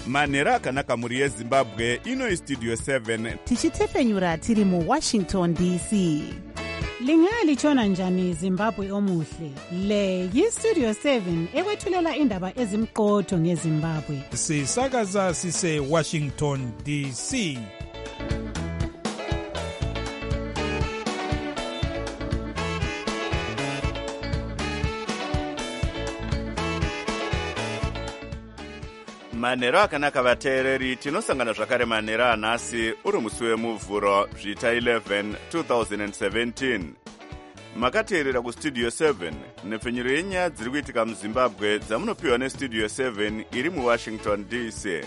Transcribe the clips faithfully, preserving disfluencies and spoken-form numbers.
manhero akanaka mhuri yezimbabwe. Ino istudio seven tichitefenyura tiri muwashington D C. Lingalitshona njani Zimbabwe omuhle? Le yistudio seven ekwethulela indaba ezimqotho ngeZimbabwe. Sisakaza sise Washington D C. manhero akanaka vateereri, tinosangana zvakare manhero anhasi uri musi wemuvhuro zvita eleven twenty seventeen. Makateerera kustudio seven, nepfenyuro yenyaya dziri kuitika muzimbabwe dzamunopiwa nestudio seven iri muwashington D C.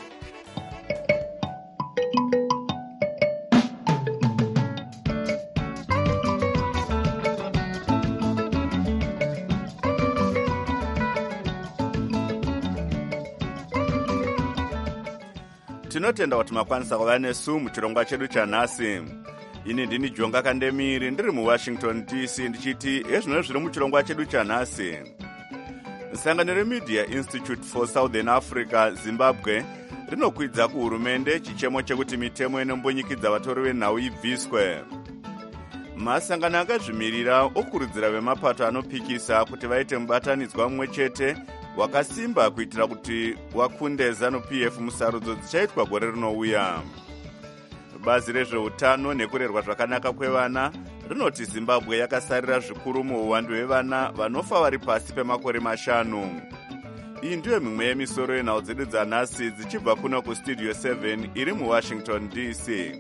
Tinotenda kuti makwanisa kuva nesu muchirongwa chedu chanhasi. Ini ndini Jonga Kandemiri ndiri muWashington D C ndichiti ezvino zviri muchirongwa chedu chanhasi. Sangano reMedia Institute for Southern Africa Zimbabwe rinokwidza kuhurumende chichemo chekuti mitemo inombonyikidza vatori venhau ibviswe. Masangano akazvimirira okurudzira vemapato anopikisa kuti vaite mubatanidzwa mumwe chete wakasimba kuitira kuti wakunde ZANU P F musarudzo dzichaitwa gore rinouya. Bazi rezveutano nekurerwa zvakanaka kwevana rinoti Zimbabwe yakasarira zvikuru muuwandu hwevana vanofa vari pasi pemakore mashanu. Iyi ndiyo mimwe yemisoro yenhau dzedu dzanhasi dzichibva kuno kustudio seven iri muWashington D C.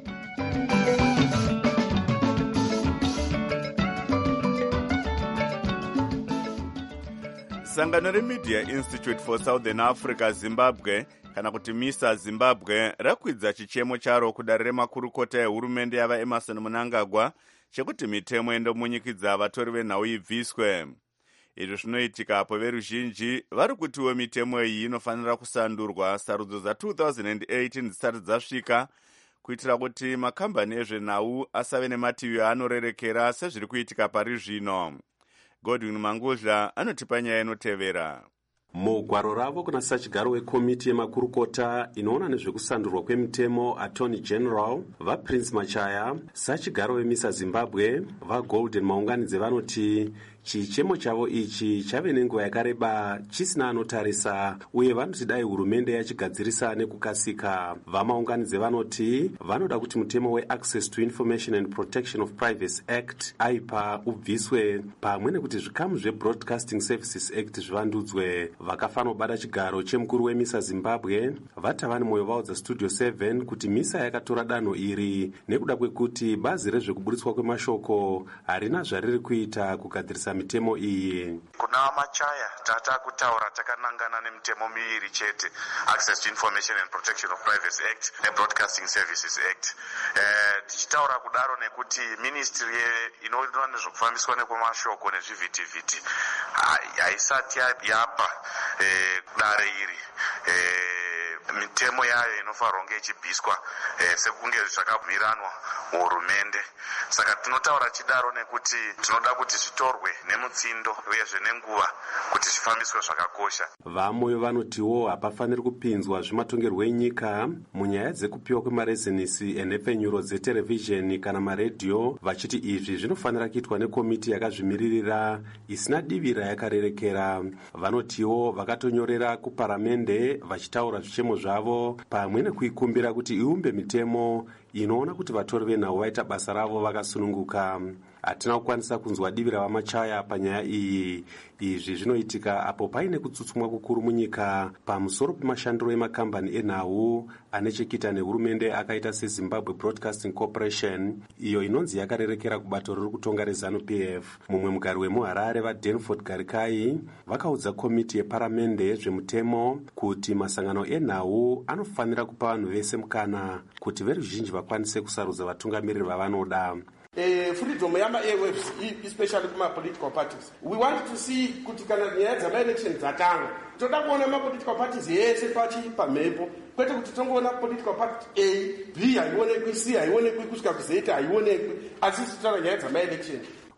Sangano reMedia Institute for Southern Africa Zimbabwe, kana kuti MISA Zimbabwe, rakwidza chichemo charo kudare remakurukota ehurumende yava Emmerson Mnangagwa chekuti mitemo indomunyikidza vatori venhau ibviswe. Izvi zvinoitika apo veruzhinji vari kutiwo mitemo iyi inofanira kusandurwa sarudzo za two thousand eighteen dzisati dzasvika kuitira kuti makambani ezvenhau asave nemativi anorerekera sezviri kuitika pari zvino. Godwin Mangudla anotipa nyaya inotevera. Mugwaro ravo kuna sachigaro wekomiti yemakurukota inoona nezvekusandurwa kwemitemo Attorney General vaPrince Machaya, sachigaro weMISA Zimbabwe vaGolden Maunganidze vanoti chichemo chavo ichi chave nenguva yakareba chisina anotarisa uye vanoti dai hurumende yachigadzirisa nekukasika. Vamaunganidze vanoti vanoda kuti mutemo weAccess to Information and Protection of Privacy Act (A I P A) ubviswe pamwe nekuti zvikamu zveBroadcasting Services Act zvivandudzwe. Vakafanobata chigaro chemukuru weMISA Zimbabwe vatava nemwoyo vaudza Studio seven kuti MISA yakatora danho iri nekuda kwekuti bazi rezvekuburitswa kwemashoko harina zvariri kuita kugadzirisa mitemo iyi. Kuna Machaya tata kutaura takanangana nemitemo miiri chete, Access to Information and Protection of Privacy Act neBroadcasting Services Act. Eh, tichitaura kudaro nekuti ministry inoona nezvekufambiswa nekwemashoko nezvivhitivhiti haisati yapa eh, dare iri eh, mitemo yayo inofanirwa kunge ichibviswa eh, sekunge zvakabviranwa muhurumende. Saka tinotaura chidaro nekuti tinoda kuti zvitorwe nemutsindo uyezve nenguva kuti zvifambiswe zvakakosha. Vamwe vanotiwo hapafaniri kupinzwa zvimatongerwo enyika munyaya dzekupiwa kwemarezinisi enhepfenyuro dzeterevhizheni kana maredhiyo, vachiti izvi zvinofanira kuitwa nekomiti yakazvimiririra isina divira yakarerekera. Vanotiwo vakatonyorera kuparamende vachitaura zvichemo zvavo pamwe nekuikumbira kuti iumbe mitemo inoona kuti vatori venhau vaita basa ravo vakasununguka. Hatina kukwanisa kunzwa divi raVamachaya panyaya iyi. Izvi zvinoitika apo paine kutsutsumwa kukuru munyika pamusoro pemashandiro emakambani enhau ane chekuita nehurumende akaita seZimbabwe Broadcasting Corporation, iyo inonzi yakarerekera kubato riri kutonga reZANU P F. Mumwe mugari wemuHarare vaDanford Garikai vakaudza komiti yeparamende yezvemutemo kuti masangano enhau anofanira kupa vanhu vese mukana kuti veruzhinji vakwanise kusarudza vatungamiriri vavanoda. Uh, freedom yama airwaves, especially kuma political parties. We want to see kuti kana nyaya dzama-election dzatanga toda kuona ma-political parties yese pachi pamhepo, kwete kuti tongoona political party A, B haionekwi, C haionekwi, kusvika kuZ haionekwi, asi tinotaura nyaya dzama-election.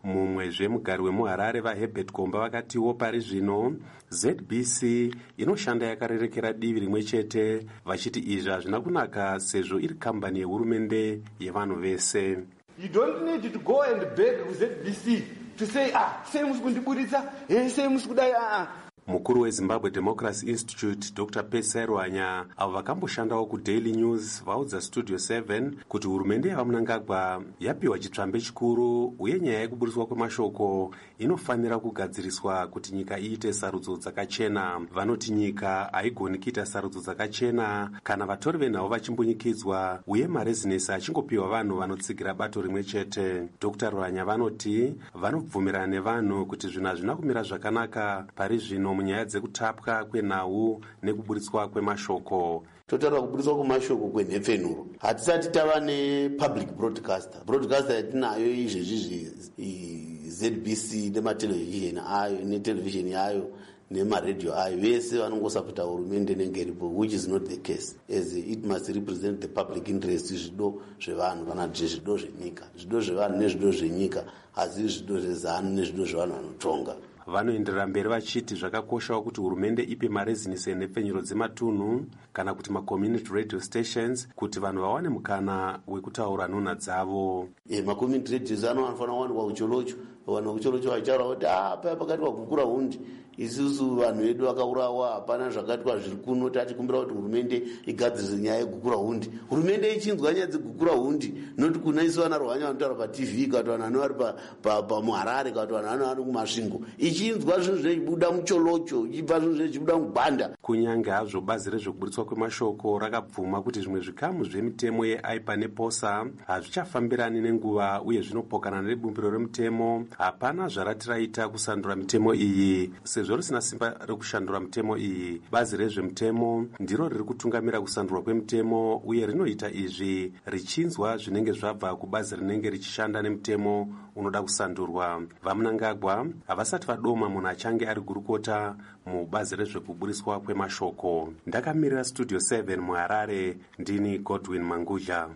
mumwezve mugari wemuharare vaherbert komba vakatiwo pari zvino Z B C inoshanda yakarerekera divi rimwe chete, vachiti izvi hazvina kunaka sezvo iri kambani yehurumende yevanhu vese. You don't need to go and beg Z B C to say, ah, sei musikundiburitsa, eh, sei musikudai, ah. Mukuru weZimbabwe Democracy Institute Doctor Pesai Rwanya avo vakamboshandawo kuDaily News vaudza Studio seven kuti hurumende yavaMnangagwa yapiwa chitsvambe chikuru uye nyaya yekuburiswa kwemashoko inofanira kugadziriswa kuti nyika iite sarudzo dzakachena. Vanoti nyika haigoni kuita sarudzo dzakachena kana vatori venhau vachimbunyikidzwa uye marezinesi achingopiwa vanhu vanotsigira bato rimwe chete. Doctor Rwanya vanoti vanobvumirana nevanhu kuti zvinhu hazvina kumira zvakanaka pari zvino munyaya dzekutapwa kwenhau nekuburitswa kwemashoko. Totaura kuburitswa kwemashoko kwenhepfenuro. Hatisati tava nepublic broadcaster. Broadcaster yatinayo izvezvi Z B C nematelevision ayo netelevision yayo nemaredio ayo vese vanongosapota hurumende nenge iripo, which is not the case, as it must represent the public interest. Zvido zvevanhu kana kuti zvido zvenyika, zvido zvevanhu nezvido zvenyika, hasi zvido zvezano nezvido zvevanhu vanotonga. Vanoenderera mberi vachiti zvakakoshawo kuti hurumende ipe marezinesi enhepfenyuro dzematunhu kana kuti macommunity radio stations kuti vanhu vawane mukana wekutaura nhunha dzavo. E, macommunity radios anofanira kuwanikwa kucholocho, vanhu kucholocho vachaura kuti ah, paya pakatiwa kugura hundi, isusu vanhu vedu vakaurawa, hapana zvakatiwa zviri kuno, tatikumbira kuti hurumende igadzirise nyaya yegugura hundi. Hurumende ichinzwa nyaya dzegugura hundi, noti kuna isu vana Rwanya vanotaura paTV, kana kuti vanhu vano vari pamuharare, kana kuti vanhu vano vari kumasvingo, ichinzwa zvinhu zvichibuda mucholocho, ichibva zvinhu zvichibuda mugwanda. Kunyange hazvo bazi rezvekuburitswa kwemashoko rakabvuma kuti zvimwe zvikamu zvemitemo yeaipa neposa hazvichafambirani nenguva uye zvinopokana nebumbiro remutemo, hapana zvarati raita kusandura mitemo iyi. Sezvo risina simba rekushandura mitemo iyi, bazi rezvemutemo ndiro riri kutungamira kusandurwa kwemitemo uye rinoita izvi richinzwa zvinenge zvabva kubazi rinenge richishanda nemutemo unoda kusandurwa. VaMnangagwa havasati vadoma munhu achange ari gurukota mubazi rezvekuburiswa kwemashoko. Ndakamirira Studio seven muHarare, ndini Godwin Mangudla.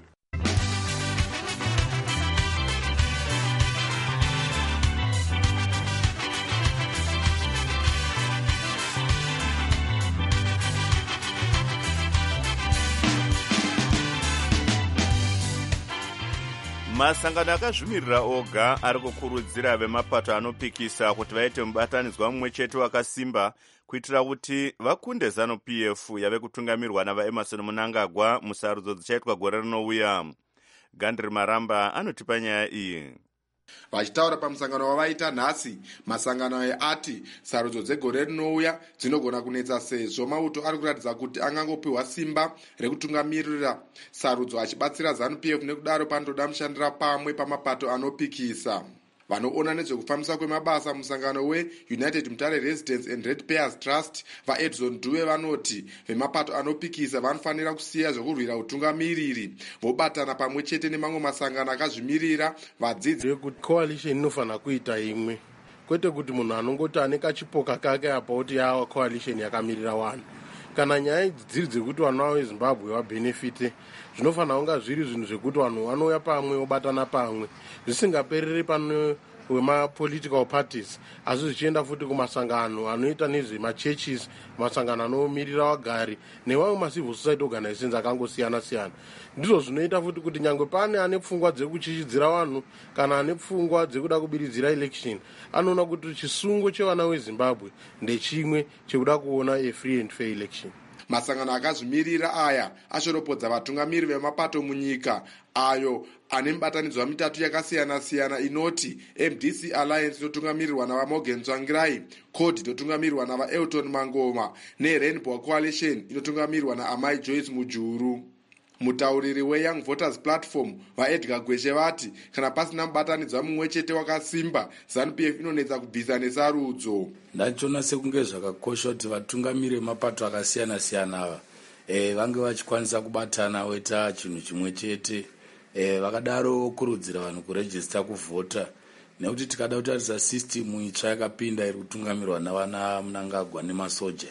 Masangano akazvimirira oga ari kukurudzira vemapato anopikisa kuti vaite mubatanidzwa mumwe chete wakasimba kuitira kuti vakunde ZANU P F yave kutungamirwa navaEmmerson Mnangagwa musarudzo dzichaitwa gore rinouya. Gandri Maramba anotipa nyaya iyi. Vachitaura pamusangano wavaita nhasi, masangano aya ati sarudzo dzegore rinouya dzinogona kunetsa sezvo mauto ari kuratidza kuti angangopiwa simba rekutungamirira sarudzo achibatsira ZANU P F, nekudaro panotoda mushandira pamwe pamapato anopikisa. Vanoona nezvekufambisa kwemabasa musangano weUnited Mutare Residents and Ratepayers Trust vaEdson Dube vanoti vemapato anopikisa vanofanira kusiya zvekurwira utungamiriri vobatana pamwe chete nemamwe masangano akazvimirira vadzidzi kuti coalition inofanira kuita imwe, kwete kuti munhu anongoti ane kachipoka kake apa kuti yawa coalition yakamirira vanhu. Kana nyaya idzi dziri dzekuti vanhu vavo veZimbabwe vabenefite, zvinofanira kunga zviri zvinhu zvekuti vanhu vanouya pamwe vobatana pamwe, zvisingapereri pano wema-political parties, asi zvichienda futi kumasangano anoita nezvemachurches, masangano anomirira vagari nevamwe macivil society organizations akangosiyana-siyana. Ndizvo zvinoita futi kuti nyangwe pane ane pfungwa dzekuchichidzira vanhu kana ane pfungwa dzekuda kubiridzira election, anoona kuti chisungo chevana veZimbabwe ndechimwe chekuda kuona a free and fair election. Masangano akazvimirira aya ashoropodza vatungamiri vemapato munyika ayo ane mibatanidzwa mitatu yakasiyana-siyana inoti M D C Alliance inotungamirirwa navaMorgan Tsvangirai, CORD inotungamirirwa navaElton Mangoma neRainbow Coalition inotungamirirwa naAmai Joyce Mujuru. Mutauriri weYoung Voters Platform vaEdgar Gweshe vati kana pasina mubatanidzwa mumwe chete wakasimba, ZANU P F inonetsa kubvisa nesarudzo. Ndachiona sekunge zvakakosha kuti vatungamiri vemapato akasiyana-siyana ava e, vange vachikwanisa kubatana voita chinhu chimwe chete. E, vakadaro kurudzira vanhu kurejista kuvhota, nekuti tikada kutarisa system itsva yakapinda iri kutungamirwa navana Mnangagwa nemasoja.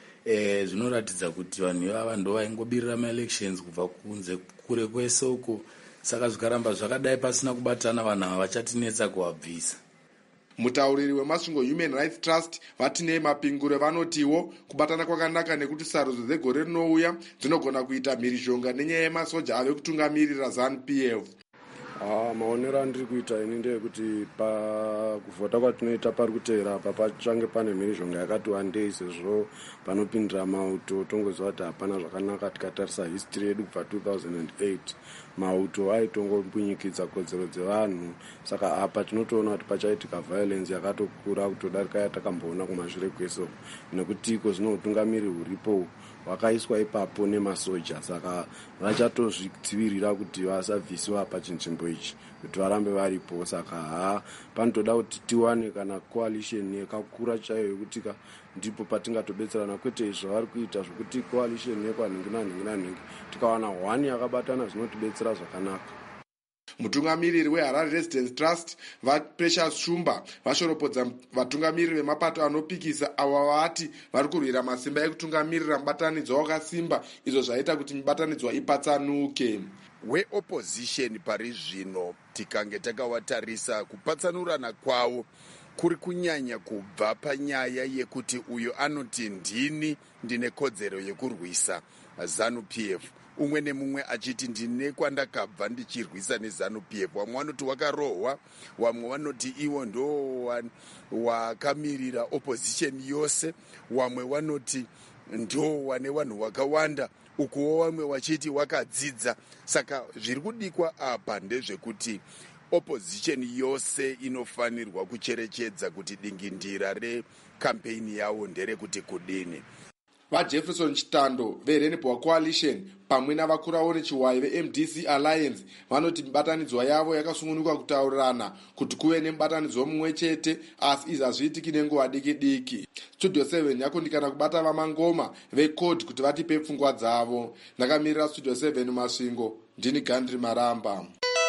E, zvinoratidza kuti vanhu ivava ndo vaingobirira maelections kubva kunze kure kwese uko, saka zvikaramba zvakadai pasina kubatana vanhu ava vachatinetsa kuvabvisa. mutauriri wemasvingo Human Rights Trust vatinei mapingure vanotiwo kubatana kwakanaka nekuti sarudzo dzegore rinouya dzinogona kuita mhirizhonga nenyaya yemasoja ave kutungamirira ZANU P F. Ah, maonero andiri kuita ini ndeyekuti pakuvhota kwatinoita pari kuteera apa pachange pane mhirizhonga yakati wandei sezvo panopindira mauto tongoziva kuti hapana zvakanaka tikatarisa history yedu kubva two thousand eight mauto aitongombunyikidza kodzero dzevanhu. Saka apa tinotoona kuti pachaitika violence yakatokura kutodarika yatakamboona kumashure kwese nekuti iko zvino utungamiri huripo hwakaiswa ipapo nemasoja. Saka vachatozvidzivirira kuti vasabvisiwa pachinzvimbo ichi kuti varambe varipo. Saka ha panotoda kuti tiwane kana coalition yakakura chaiyo yekuti ndipo patingatobetserana, kwete izvo vari kuita zvokuti coalition yekwanhingi nanhingi nanhingi tikawana hwani yakabatana zvinotibetsera zvakanaka. Mutungamiriri weHarare Residence Trust vaPrecious Shumba vashoropodza vatungamiriri vemapato anopikisa ava vati vari kurwira masimba ekutungamirira mubatanidzwa wakasimba, izvo zvaita kuti mubatanidzwa ipatsanuke. Weopposition pari zvino tikange takawatarisa kupatsanurana kwavo kuri kunyanya kubva panyaya yekuti uyo anoti ndini ndine kodzero yekurwisa ZANU P F, umwe nemumwe achiti ndine kwandakabva ndichirwisa neZANU P F. Vamwe vanoti wakarohwa, vamwe vanoti iwo ndo wakamirira opposition yose, vamwe vanoti ndo wane vanhu wakawanda, ukuwo vamwe wachiti wakadzidza. Saka zviri kudikwa apa ndezvekuti opposition yose inofanirwa kucherechedza kuti dingindira rekampeni yavo nderekuti kudini. VaJefferson Chitando veRainbow Coalition pamwe navakurawo nechiwayi veM D C Alliance vanoti mibatanidzwa yavo yakasungunuka kutaurirana kuti kuve nemubatanidzwa mumwe chete, asi izvi hazviitiki nenguva diki diki. Studio seven yakundikana kubata vamangoma vecode kuti vatipe pfungwa dzavo. Ndakamirira Studio seven Masvingo, ndini Gandri Maramba.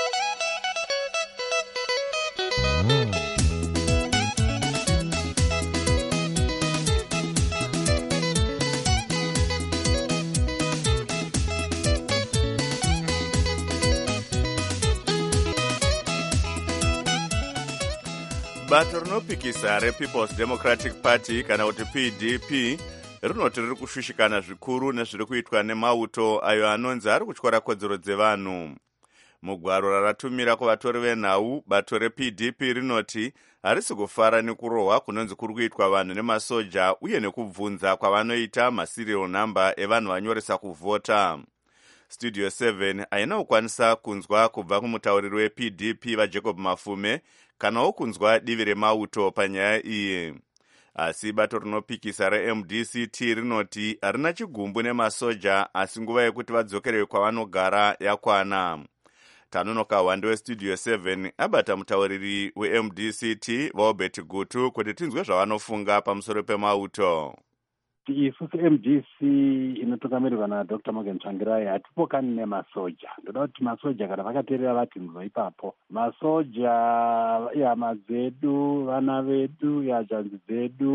Bato rinopikisa rePeople's Democratic Party kana kuti P D P rinoti riri kushushikana zvikuru nezviri kuitwa nemauto ayo anonzi ari kutyora kodzero dzevanhu. Mugwaro raratumira kuvatori venhau, bato reP D P rinoti harisi kufara nekurohwa kunonzi kuri kuitwa vanhu nemasoja uye nekubvunza kwavanoita maserial number evanhu vanyoresa kuvhota. Studio seven haina kukwanisa kunzwa kubva kumutauriri weP D P vaJacob Mafume kanawo kunzwa divi remauto panyaya iyi. Asi bato rinopikisa reM D C T rinoti harina chigumbu nemasoja, asi nguva yekuti vadzokerewe kwavanogara yakwana. Tanonoka wande weStudio seven abata mutauriri weM D C T vaObert Gutu kuti tinzwe zvavanofunga pamusoro pemauto. Isusu M D C inotungamirirwa naDr Morgan Tsvangirai hatipokani nemasoja. Ndoda kuti masoja kana vakateerera vatinzwa ipapo, masoja ihama dzedu, vana vedu, yazvanzi dzedu,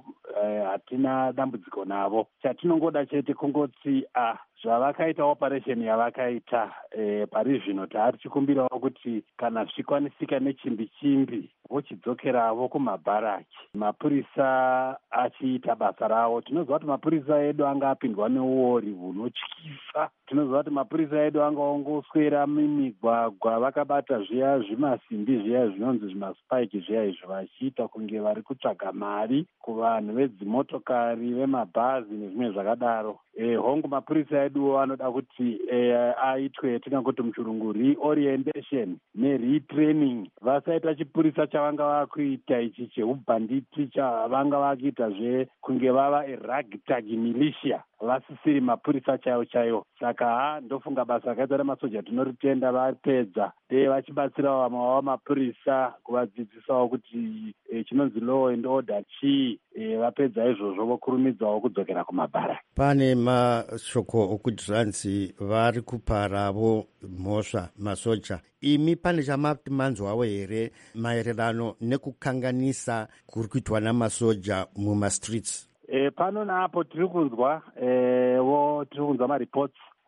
hatina eh, dambudziko navo. Chatinongoda chete kungoti ah zvavakaita operation yavakaita eh, pari zvino taari chikumbirawo kuti kana zvikwanisika nechimbi chimbi vochidzokeravo kumabharaki, mapurisa achiita basa ravo. Tinoziva kuti mapurisa edu anga apindwa neuori hunotyisa. Tinoziva kuti mapurisa edu angaongoswera mimigwagwa vakabata zviya zvimasimbi zviya zvinonzi zvimaspike zviya izvo vachiita kunge vari kutsvaga mari kuvanhu vedzimotokari, vemabhazi nezvimwe zvakadaro. E, hongu mapurisa edu anoda kuti e, aitwe tingangoti muchirungu reorientation neretraining. Vasaita chipurisa chavanga vakuita ichi cheubhanditi chavanga vakuita zve kunge vava eragtag militia, vasisiri mapurisa chaiwo chaiwo. Saka ha ndofunga basa rakaita remasoja tinoritenda vapedza e, vachibatsirawo vamwe vavo mapurisa kuvadzidzisawo kuti e, chinonzi law and order chii. E, vapedza izvozvo vokurumidzawo kudzokera kumabhara. Pane mashoko okuti zvanzi vari kuparavo mhosva masoja. Imi pane chamati manzwawo here maererano nekukanganisa kuri kuitwa namasoja mumastreets? E, pano naapo tiri kunzwa e, wo tiri kunzwa mareports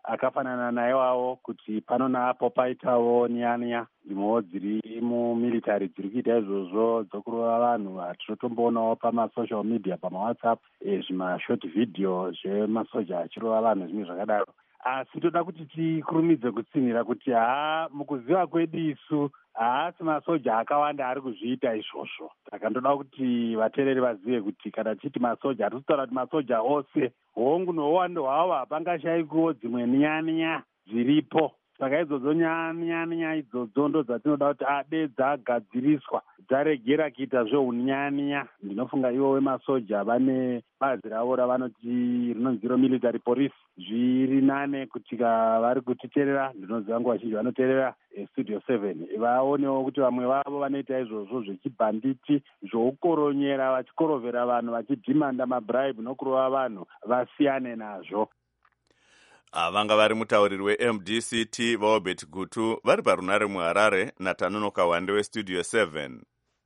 akafanana naiwawo kuti pano naapo paitawo nyanya dzimwewo dziri mumilitary dziri kuita izvozvo dzokurova vanhu vatinotomboonawo pamasocial media pamawhatsapp zvimashort video zvemasoja achirova vanhu zvimwe zvakadaro. Asi toda kuti tikurumidze kutsinhira kuti haa mukuziva kwedu isu haasi masoja akawanda ari kuzviita izvozvo. Saka ndoda kuti vateereri vazive kuti kana tichiti masoja hatisi kutaura kuti masoja ose, hongu nouwando hwavo hapangashayikuwo dzimwe nyanya dziripo. Saka idzodzo nyanya idzodzo ndo dzatinoda kuti ade dzagadziriswa dzaregera kuita zveunyanya. Ndinofunga ivo vemasoja vane bazi ravo ravanoti rinonzi military police. Zviri nane kuti vari kutiteerera, ndinoziva nguva zhinji vanoteerera studio seven, vaonewo kuti vamwe vavo vanoita izvozvo zvechibhanditi zvoukoronyera vachikorovhera vanhu vachidhimanda mabribe nokurova vanhu vasiyane nazvo. Vanga vari mutauriri we-M D C T vaobert Gutu vari parunare muHarare naTanonoka Wande westudio seven.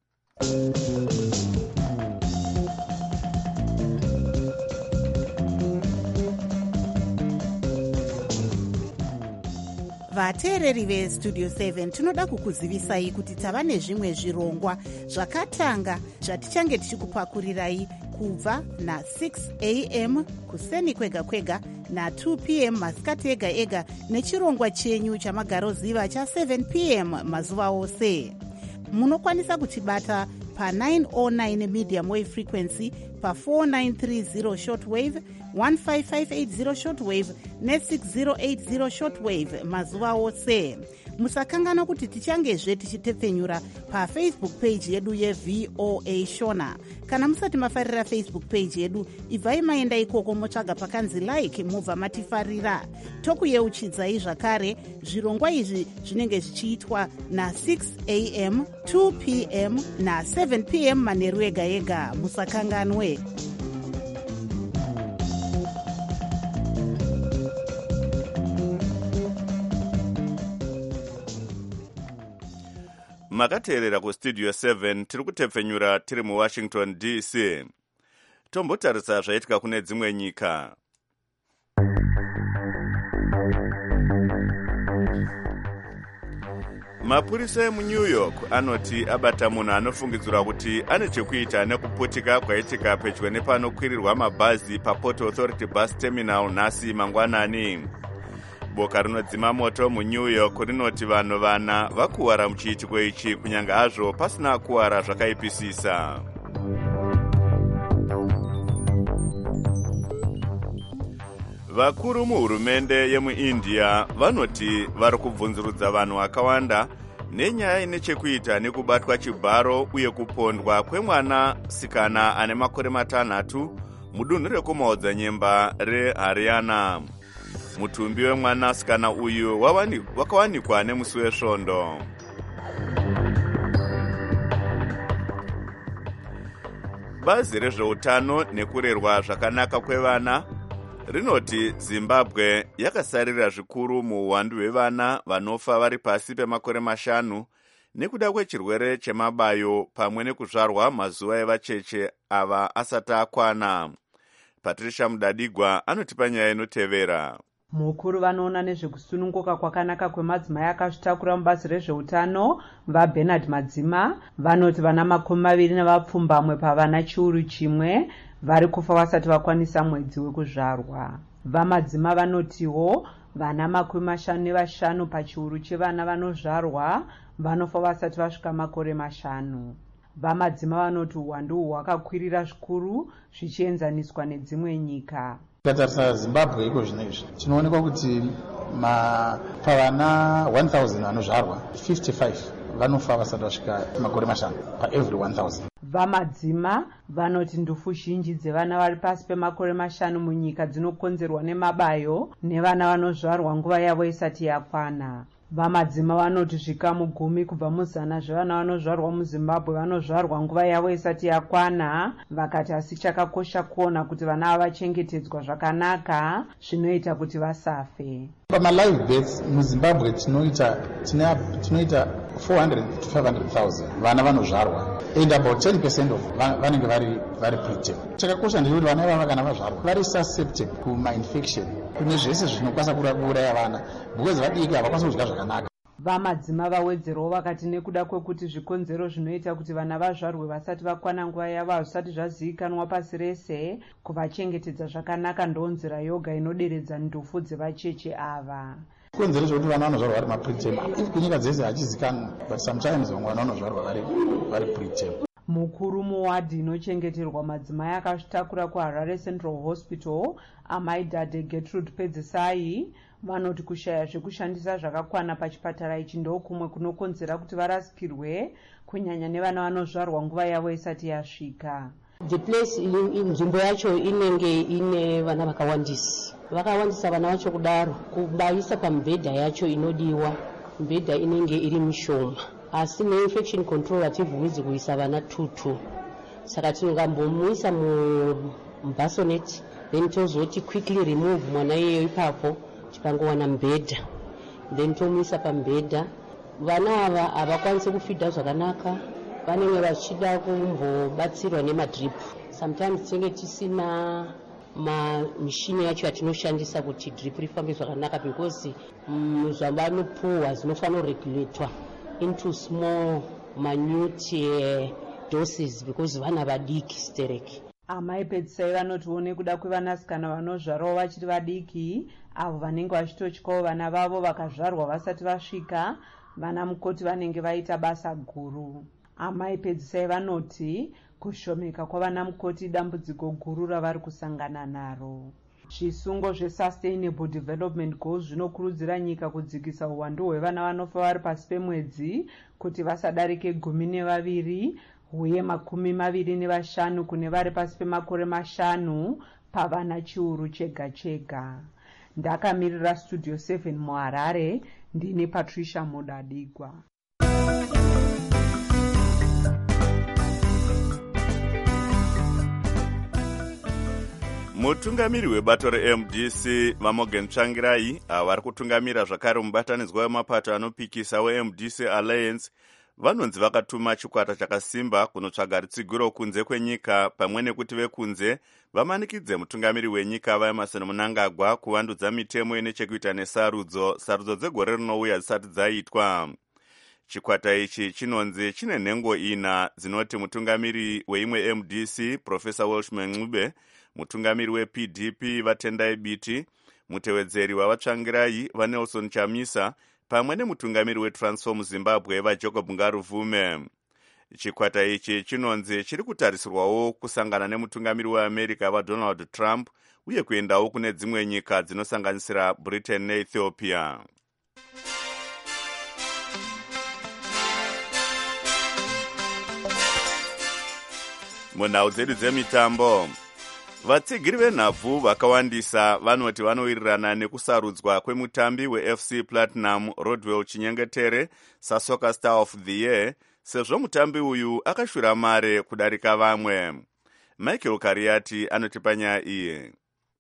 vateereri vestudio seven tinoda kukuzivisai kuti tava nezvimwe zvirongwa zvakatanga zvatichange tichikupakurirai kubva na-six a m kuseni kwega kwega na-two p m masikati ega ega nechirongwa chenyu chamagaroziva cha-seven p m mazuva ose. Munokwanisa kutibata pa-nine oh nine medium wave frequency, pa-four nine three zero shortwave, one five five eight zero shortwave ne-six zero eight zero shortwave mazuva ose. Musakangana kuti tichangezve tichitepfenyura pafacebook page yedu yeV O A Shona. Kana musati mafarira Facebook page yedu, ibvai maenda ikoko motsvaga pakanzi like mubva matifarira. Tokuyeuchidzai zvakare zvirongwa izvi zvinenge zvichiitwa na-six a m, two p m na-seven p m manheru ega ega. Musakanganwe. Makateerera kustudio seven tiri kutepfenyura tiri muWashington D C. Tombotarisa zvaitika kune dzimwe nyika. Mapurisa emuNew York anoti abata munhu anofungidzirwa kuti ane chekuita nekuputika kwaitika pedyo nepanokwirirwa mabhazi paPort Authority Bus Terminal nhasi mangwanani. Boka rinodzima moto muNew York rinoti vanhu vana vakuwara muchiitiko ichi kunyange hazvo pasina kuwara zvakaipisisa. Vakuru muhurumende yemuIndia vanoti vari kubvunzurudza vanhu vakawanda nenyaya ine chekuita nekubatwa chibharo uye kupondwa kwemwana sikana ane makore matanhatu mudunhu rekumaodzanyemba reHaryana. Mutumbi wemwana sikana uyu wakawanikwa nemusi wesvondo. Bazi rezveutano nekurerwa zvakanaka kwevana rinoti Zimbabwe yakasarira zvikuru muuwandu hwevana vanofa vari pasi pemakore mashanu nekuda kwechirwere chemabayo pamwe nekuzvarwa mazuva evacheche ava asati akwana. Patricia Mudadigwa anotipa nyaya inotevera. Mukuru vanoona nezvekusununguka kwakanaka kwemadzimai akazvitakura mubazi rezveutano vaBernard Madzima vanoti vana makumi maviri navapfumbamwe pavana chiuru chimwe vari kufa vasati vakwanisa mwedzi wekuzvarwa. VaMadzima vanotiwo vana makumi mashanu nevashanu pachiuru chevana vanozvarwa vanofa vasati vasvika makore mashanu. VaMadzima vanoti uwandu hwakakwirira zvikuru zvichienzaniswa nedzimwe nyika. Tatarisa Zimbabwe iko zvinezvi tinoonekwa kuti pavana one thousand vanozvarwa fifty-five vanofa vasati vasvika makore mashanu paevery one thousand. VaMadzima vanoti ndufu zhinji dzevana vari pasi pemakore mashanu munyika dzinokonzerwa nemabayo nevana vanozvarwa nguva yavo isati yakwana. VaMadzima vanoti zvikamu gumi kubva muzana zvevana vanozvarwa muZimbabwe vanozvarwa nguva yavo isati yakwana, vakati asi chakakosha kuona kuti vana ava vachengetedzwa zvakanaka zvinoita kuti vasafe. Pama live births muZimbabwe tinoita tinoita four hundred to five hundred thousand vana vanozvarwa and about ten percent of vanenge vari vari preterm. Chakakosha ndechekuti vana ivava kana vazvarwa vari susceptible kumainfection, kune zvese zvinokwanisa kuuraya vana because vadiki havakwanisi kudya zvakanaka. Vamadzima vawedzerawo vakati nekuda kwekuti zvikonzero zvinoita kuti vana vazvarwe vasati vakwana nguva yavo hazvisati zvazivikanwa pasi rese, kuvachengetedza zvakanaka ndonzira yoga inoderedza ndufu dzevacheche ava. Konzero zvokuti vana vanozvarwa vari mapreterm kunyika dzese hachizikanwa, but sometimes vamwe vana vanozvarwa vari vari preterm. Mukuru muwadhi inochengeterwa madzimai akazvitakura kuHarare Central Hospital, amai Dhadhe Gertrude Pedzisai, vanoti kushaya zvekushandisa zvakakwana pachipatara ichi ndokumwe kunokonzera kuti varasikirwe, kunyanya nevana vanozvarwa nguva yavo isati yasvika. The place nzvimbo yacho inenge ine vana vakawandisa vakawandisa vana vacho kudaro kubaisa pamibhedha yacho inodiwa, mibhedha inenge iri mishoma, asi neinfection control hativhumidzi kuisa vana tutu, saka tingambomuisa mubhasonet then tozoti quickly remove mwana iyeyo ipapo tikangowana mibhedha then tomuisa pamibhedha. Vana ava havakwanisi kufidha zvakanaka, vanenge vachida kumbobatsirwa nemadrip. Sometimes tinenge tisina mishini yacho yatinoshandisa kuti drip rifambe zvakanaka because zvavanopuhwa zvinofanira kuregulatwa into small minute doses because vana vadiki stereki. Amai Pedzisai vanotione kuda kwevanasikana vanozvarawo vachiri vadiki, avo vanenge vachitotyawo vana vavo vakazvarwa vasati vasvika, vana mukoti vanenge vaita basa guru. Amai Pedzisai vanoti kushomeka kwavana mukoti dambudziko guru ravari kusangana naro. Zvisungo zveSustainable Development Goals zvinokurudzira nyika kudzikisa uwandu hwevana vanofa vari pasi pemwedzi kuti vasadarike gumi nevaviri uye makumi maviri nevashanu kune vari pasi pemakore mashanu pavana chiuru chega chega. Ndakamirira Studio seven muHarare, ndini Patricia Mudadigwa. Mutungamiri webato reM D C vaMorgan Tsvangirai vari kutungamira zvakare mubatanidzwa wemapato anopikisa weM D C Alliance vanonzi vakatuma chikwata chakasimba kunotsvaga rutsigiro kunze kwenyika pamwe nekuti vekunze vamanikidze mutungamiri wenyika vaEmerson Mnangagwa kuvandudza mitemo ine chekuita nesarudzo sarudzo dzegore rinouya dzisati dzaitwa. Chikwata ichi chinonzi chine nhengo ina dzinoti mutungamiri weimwe M D C Professor Welshman Ncube, mutungamiri weP D P vaTendai Biti, mutevedzeri wavaTsvangirai vaNelson Chamisa pamwe nemutungamiri weTransform Zimbabwe vaJacob Ngaruvume. Chikwata ichi chinonzi chiri kutarisirwawo kusangana nemutungamiri weAmerica vaDonald Trump uye kuendawo kune dzimwe nyika dzinosanganisira Britain neEthiopia. Munhau dzedu dzemitambo, vatsigiri venhabvu vakawandisa vanoti vanowirirana nekusarudzwa kwemutambi weF C Platinum Rodwell Chinyengetere saSoccer Star of the Year sezvo mutambi uyu akashura mare kudarika vamwe. Michael Kariati anotipa nyaya iyi.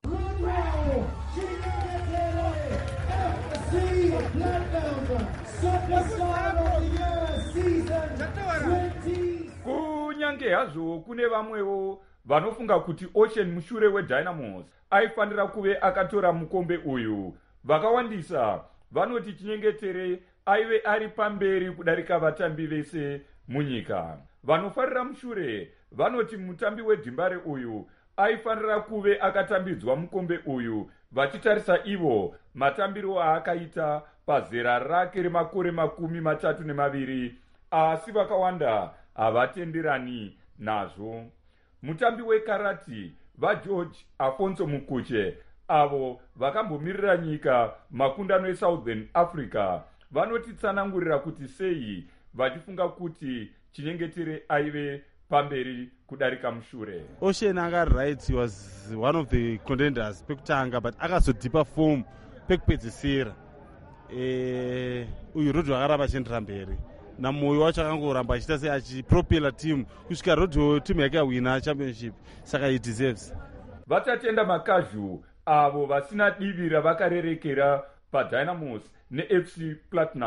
Kunyange hazvo kune vamwewo vanofunga kuti Ocean mushure weDynamos aifanira kuve akatora mukombe uyu, vakawandisa vanoti Chinyengetere aive ari pamberi kudarika vatambi vese munyika. Vanofarira mushure vanoti mutambi wedhimbare uyu aifanira kuve akatambidzwa mukombe uyu, vachitarisa ivo matambiro aakaita pazera rake remakore makumi matatu nemaviri, asi vakawanda havatenderani nazvo. Mutambi wekarati vaGeorge Afonso Mukuche avo vakambomirira nyika makundano eSouthern Africa vanoti tsanangurira kuti sei vachifunga kuti Chinyengetere aive pamberi kudarika mushure. Ocean anga right, he was one of the contenders pekutanga, but akazodipa form pekupedzisira. Eh, uyu Rodwell akaramba achiendera mberi. Na moyo wacho akangoramba achita sei achipropela team kusvika Rodwell team yake yawina championship, saka he deserves. Vatatenda makazhu avo vasina divi ravakarerekera paDynamos neF C Platinum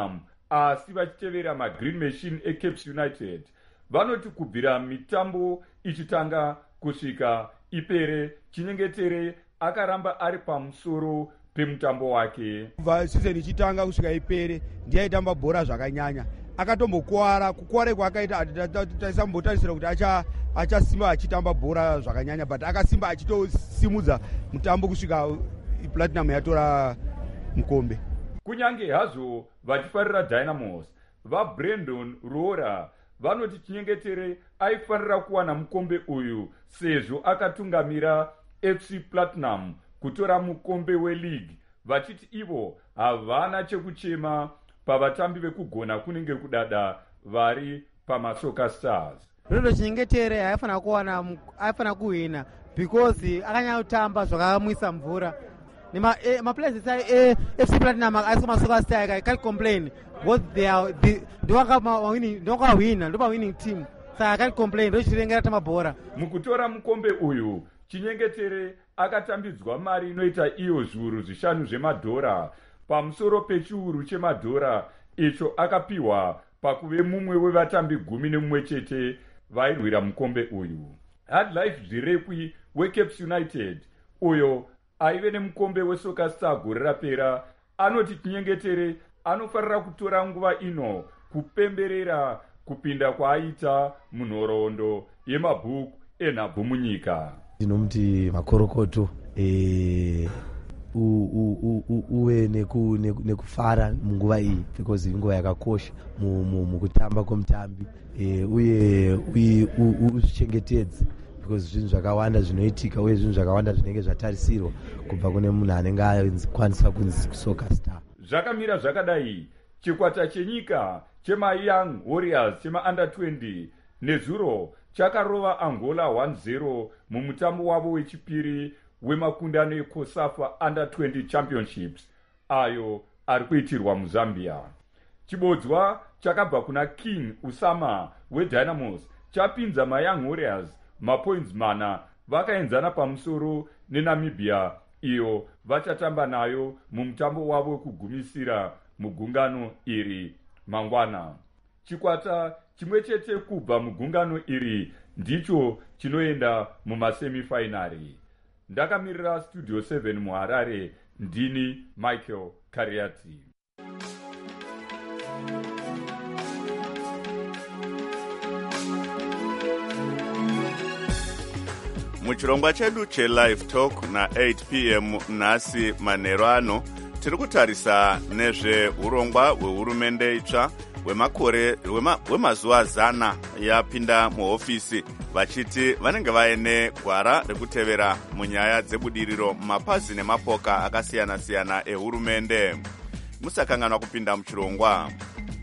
asi vachitevera magreen machine eCapes United vanoti kubvira mitambo ichitanga kusvika ipere chinyengetere akaramba ari pamusoro pemutambo wake. Kubva season ichitanga kusvika ipere ndiye aitamba bhora zvakanyanya, akatombokuwara. Kukuwara kwakaita taisambotarisira kuti acha achasimba achitamba bhora zvakanyanya, but akasimba achitosimudza mutambo kusvika Platinum yatora mukombe. Kunyange hazvo vachifarira Dynamos, vaBrandon Roora vanoti chinyengetere aifanira kuwana mukombe uyu sezvo akatungamira F C Platinum kutora mukombe weleague, vachiti ivo havana chekuchema pavatambi vekugona kunenge kudada vari pamasoka Stars. Rodo chinyengetere haifana kuwana haifana kuhina because akanyatamba zvakamwisa mvura. Nema eh, ma players sai eh, F C Platinum aiswa masoka Stars I can't complain what they are the ndoka winning ndoka winner ndoka winning team. Saka I can't complain ndo chirengera tamabhora. Mukutora mukombe uyu chinyengetere akatambidzwa mari inoita iyo zviuru zvishanu zvemadhora pamusoro pechiuru chemadhora icho akapiwa pakuve mumwe wevatambi gumi nemumwe chete vairwira mukombe uyu. Hardlife Zvirekwi weCapes United uyo aive nemukombe weSoccer Star gore rapera anoti chinyengetere anofarira kutora nguva ino kupemberera kupinda kwaaita munhoroondo yemabhuku enhabvu munyika. Ndinomuti makorokoto eh uwe neku nekufara munguva iyi because inguva yakakosha mukutamba kwomutambi eh uye uzvichengetedze because zvinhu zvakawanda zvinoitika uye zvinhu zvakawanda zvinenge zvatarisirwa kubva kune munhu anenge akwanisa kunzi Soccer Star. Zvakamira zvakadai chikwata chenyika chema Young Warriors chema under twenty nezuro chakarova Angola one zero mumutambo wavo wechipiri wemakundano eCOSAFA under twenty championships ayo ari kuitirwa muZambia. Chibodzwa chakabva kuna King Usama weDynamos chapinza maYoung Warriors mapoints mana vakaenzana pamusoro neNamibia iyo vachatamba nayo mumutambo wavo wekugumisira mugungano iri mangwana. Chikwata chimwe chete kubva mugungano iri ndicho chinoenda mumasemifinari. Ndakamirira Studio seven muHarare, ndini Michael Kariati. Muchirongwa chedu cheLive Talk na eight p m nhasi manheru ano tiri kutarisa nezveurongwa hwehurumende itsva hwemakore hwemazuva zana yapinda muhofisi vachiti vanenge vaine gwara rekutevera munyaya dzebudiriro mumapazi nemapoka akasiyana-siyana ehurumende. Musakanganwa kupinda muchirongwa.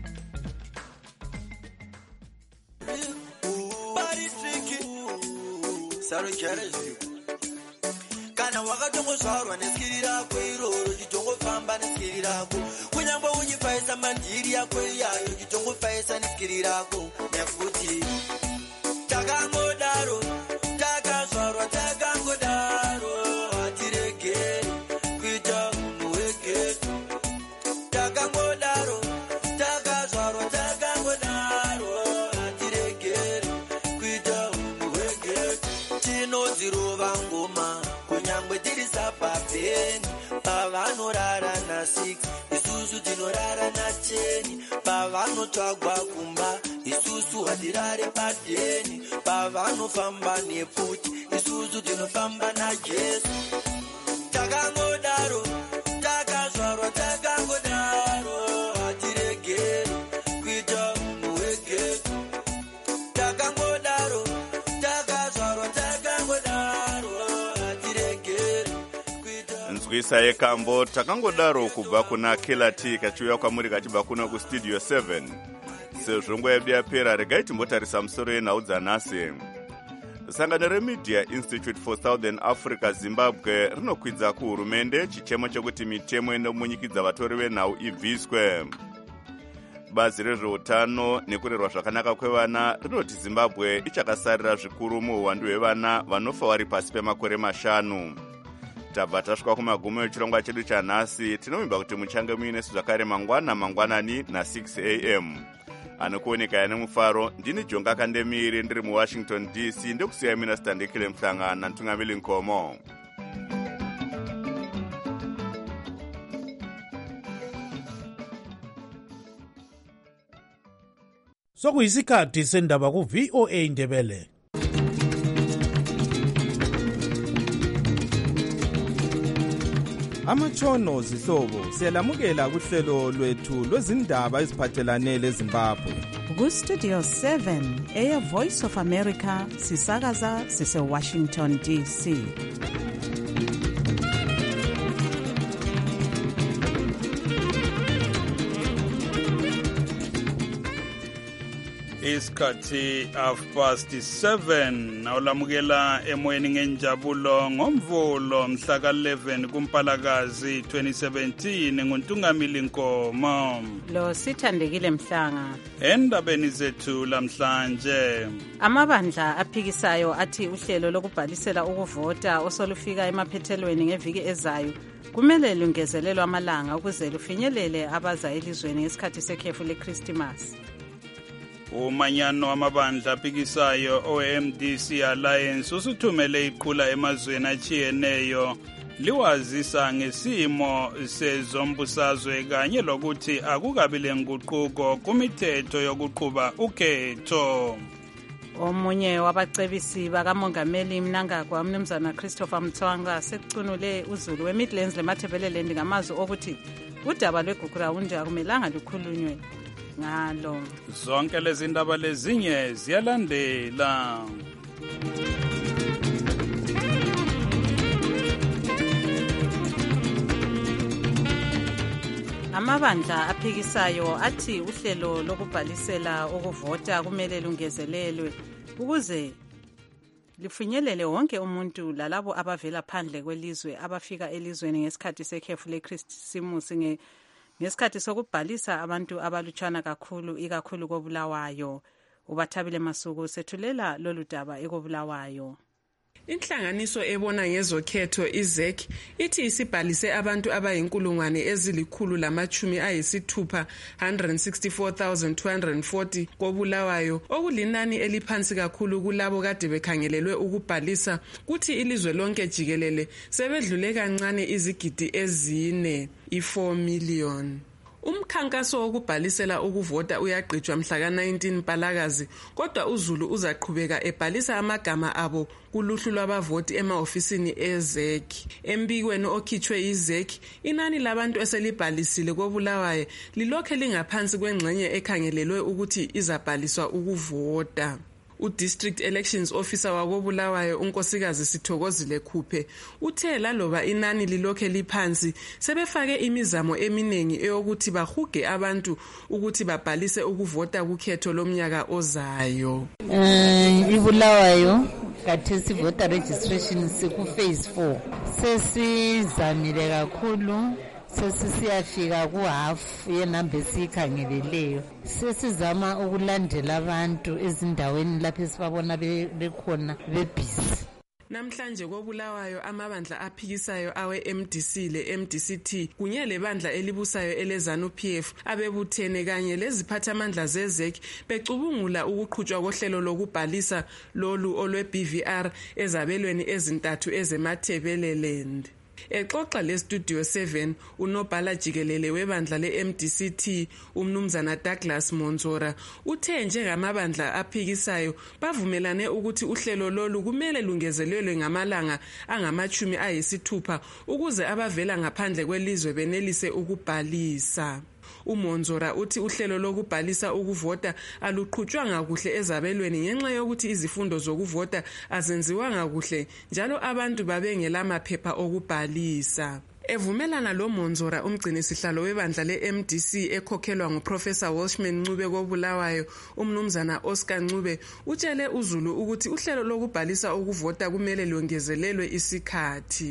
Kana wakatongozvarwa neskiri rako iroro chitongofamba neskiri rako kunyangwe uchifaisa mandiri yako iyayo chitongofayisa neskiri rako nekuti takangodaro takazvarwa takangodaro hatiregeri kuita munhu wegetu takangodaro takazvarwa takangodaro hatiregeri kuita munhu wegetu tinodzirova ngoma kunyangwe tiri sapapeni pavanorara nasix isusu tinorara nateni pavanotsvagwa kumba isusu hatirare padeni pavanofamba nefuti isusu tinofamba najesu takangodaro takazvarwa takangodaro hatiregeri kuita munhu wegetu takangodaro takazvarwa takangodaro hatiregeri nzwisa yekambo takangodaro kubva kuna Kilati kachiuya kwamuri kachibva kuno kustudio seven. Sezvo nguva yedu yapera regai timbotarisa musoro yenhau dzanhasi. Sangano reMedia Institute for Southern Africa Zimbabwe rinokwidza kuhurumende chichemo chekuti mitemo inomunyikidza vatori venhau ibviswe. Bazi rezveutano nekurerwa zvakanaka kwevana rinoti Zimbabwe ichakasarira zvikuru muuwandu hwevana vanofa vari pasi pemakore mashanu. tabva tasvika kumagumo echirongwa chedu chanhasi. Tinovimba kuti muchange muine zvakare mangwana mangwanani na-six a m anokuoneka ane mufaro. Ndini Jonga Kandemiri ndiri muwashington d c ndekusiya mina Standekile Mhlanga Ntungamili Nkomo. Sokuyisikhathi sendaba ku V O A Ndebele. Amatshono zihlobo siyalamukela kuhlelo lwethu lwezindaba eziphathelane leZimbabwe. Ku Studio seven, Air Voice of America, sisakaza sise Washington D C. Isikhathi half past seven nawulamukela emoyeni ngenjabulo ngomvulo mhla ka eleven kuMpalakazi twenty seventeen nguNtungamili Nkomo lo Sithandekile Mhlanga. Endabeni zethu lamhlanje, amabandla aphikisayo athi uhlelo lokubhalisela ukuvota osolufika emaphethelweni ngeviki ezayo kumele lungezelelwe amalanga ukuze lufinyelele abaza elizweni ngesikhathi sekhefu leChristmas. Umanyano wamabandla aphikisayo O M D C Alliance usuthumele iqhula emazweni achiyeneyo liwazisa ngesimo sezombusazwe kanye lokuthi akukabi lenguquko kumithetho yokuqhuba ukhetho. Omunye wabacebisi bakamongameli Mnangagwa umnumzana Christopher Mthwanga sekucunule uZulu weMidlands leMathebeleland ngamazwi okuthi udaba lweGugurawundi akumelanga lukhulunywe ngalo. Zonke lezi ndaba lezinye ziyalandela. Amabandla aphikisayo athi uhlelo lokubhalisela ukuvota kumele lungezelelwe ukuze lifinyelele wonke umuntu lalabo abavela phandle kwelizwe abafika elizweni ngesikhathi sekhefu leChristmas nge ngesikhathi sokubhalisa abantu abalutshwana kakhulu ikakhulu koBulawayo. Ubathabile Masuku sethulela lolu daba ekoBulawayo. Inhlanganiso ebona ngezokhetho I-Z E C ithi isibhalise abantu abayinkulungwane ezilikhulu lamachumi ayisithupha one hundred sixty-four thousand two hundred forty koBulawayo, okulinani eliphansi kakhulu kulabo kade bekhangelelwe ukubhalisa, kuthi ilizwe lonke jikelele sebedlule kancane izigidi ezine i-four million. Umkhankaso wokubhalisela ukuvota uyaqhutshwa mhla ka nineteen Mpalakazi, kodwa uZulu uzaqhubeka ebhalisa amagama abo kuluhlu lwabavoti ema-ofisini e-Z E C. Embikweni okhitshwe yi-Z E C, inani labantu eselibhalisile koBulawayo lilokhe lingaphansi kwengxenye ekhangelelwe ukuthi izabhaliswa ukuvota. U-District Elections Officer wakoBulawayo uNkosikazi Sithokozile Khuphe uthe laloba inani lilokhe liphansi sebefake imizamo eminingi eyokuthi bahuge abantu ukuthi babhalise ukuvota kukhetho lomnyaka ozayo. Eh iBulawayo kathesi voter registration siku phase four sesizamile kakhulu sesisiyafika kuhafu yenamba esiyikhangeleleyo. Sesizama ukulandela abantu ezindaweni lapho esibabona bekhona bebhizi. Namhlanje koBulawayo amabandla aphikisayo awe-M D C le-M D C T kunye lebandla elibusayo eleZANU P F abebuthene kanye leziphathamandla ze-Z E C becubungula ukuqhutshwa kohlelo lokubhalisa lolu olwe-B V R ezabelweni ezintathu ezemathebeleland. Exoxa le Studio seven unobhala jikelele webandla le-M D C T umnumzana Douglas Monzora uthe njengamabandla aphikisayo bavumelane ukuthi uhlelo lolu kumele lungezelelwe ngamalanga angamachumi ayisithupha ukuze abavela ngaphandle kwelizwe benelise ukubhalisa. uMonzora uthi uhlelo lokubhalisa ukuvota aluqhutshwanga kuhle ezabelweni ngenxa yokuthi izifundo zokuvota azenziwanga kuhle njalo abantu babengelamaphepha okubhalisa. Evumelana lo Monzora umgcini sihlalo webandla le-M D C ekhokhelwa nguProfessor Welshman Ncube koBulawayo umnumzana Oscar Ncube utshele uZulu ukuthi uhlelo lokubhalisa ukuvota kumele longezelelwe isikhathi.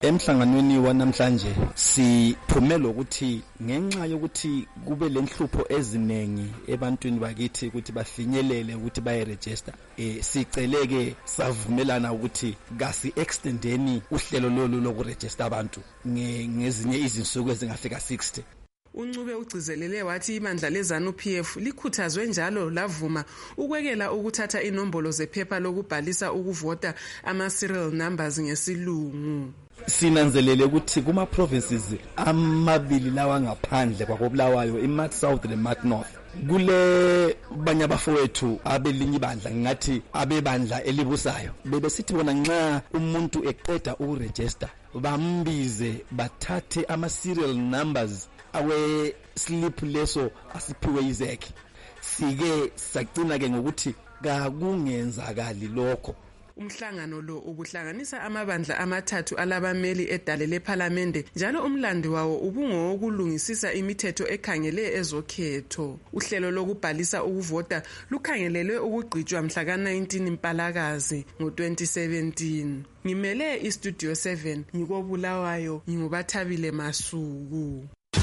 Emhlanganweni wanamhlanje siphumela ukuthi ngenxa yokuthi kube lenhlupho eziningi ebantwini bakithi ukuthi bafinyelele ukuthi bayeregister, eh siceleke savumelana ukuthi kasi extendeni uhlelo lolu lokuregister abantu ngezinye izinsuku ezingafika sixty. uncube ugcizelele wathi ibandla leZANU-P F likhuthazwe njalo lavuma ukwekela ukuthatha inombolo zephepha lokubhalisa ukuvota ama-serial numbers ngesilungu. Sinanzelele ukuthi kuma provinces amabili lawa ngaphandle kwakobulawayo iMark South neMark North kule banye abafowethu abelinye ibandla ngathi abebandla elibusayo bebesithi bona nxa umuntu eqeda ukuregister bambize bathathe ama-serial numbers awe slip leso asiphiwe izekhe. Sike sagcina ke ngokuthi kakungenzakali lokho. Umhlangano lo ubuhlanganisa amabandla amathathu alabameli edale lePhalamende njalo umlando wawo ubungowokulungisisa imithetho ekhangele ezokhetho. Uhlelo lokubhalisa ukuvota lukhangelelwe ukugqitshwa mhla ka nineteen Mpalakazi ngo twenty seventeen. Ngimele iStudio seven ngikobulawayo ngingubathabile Masuku.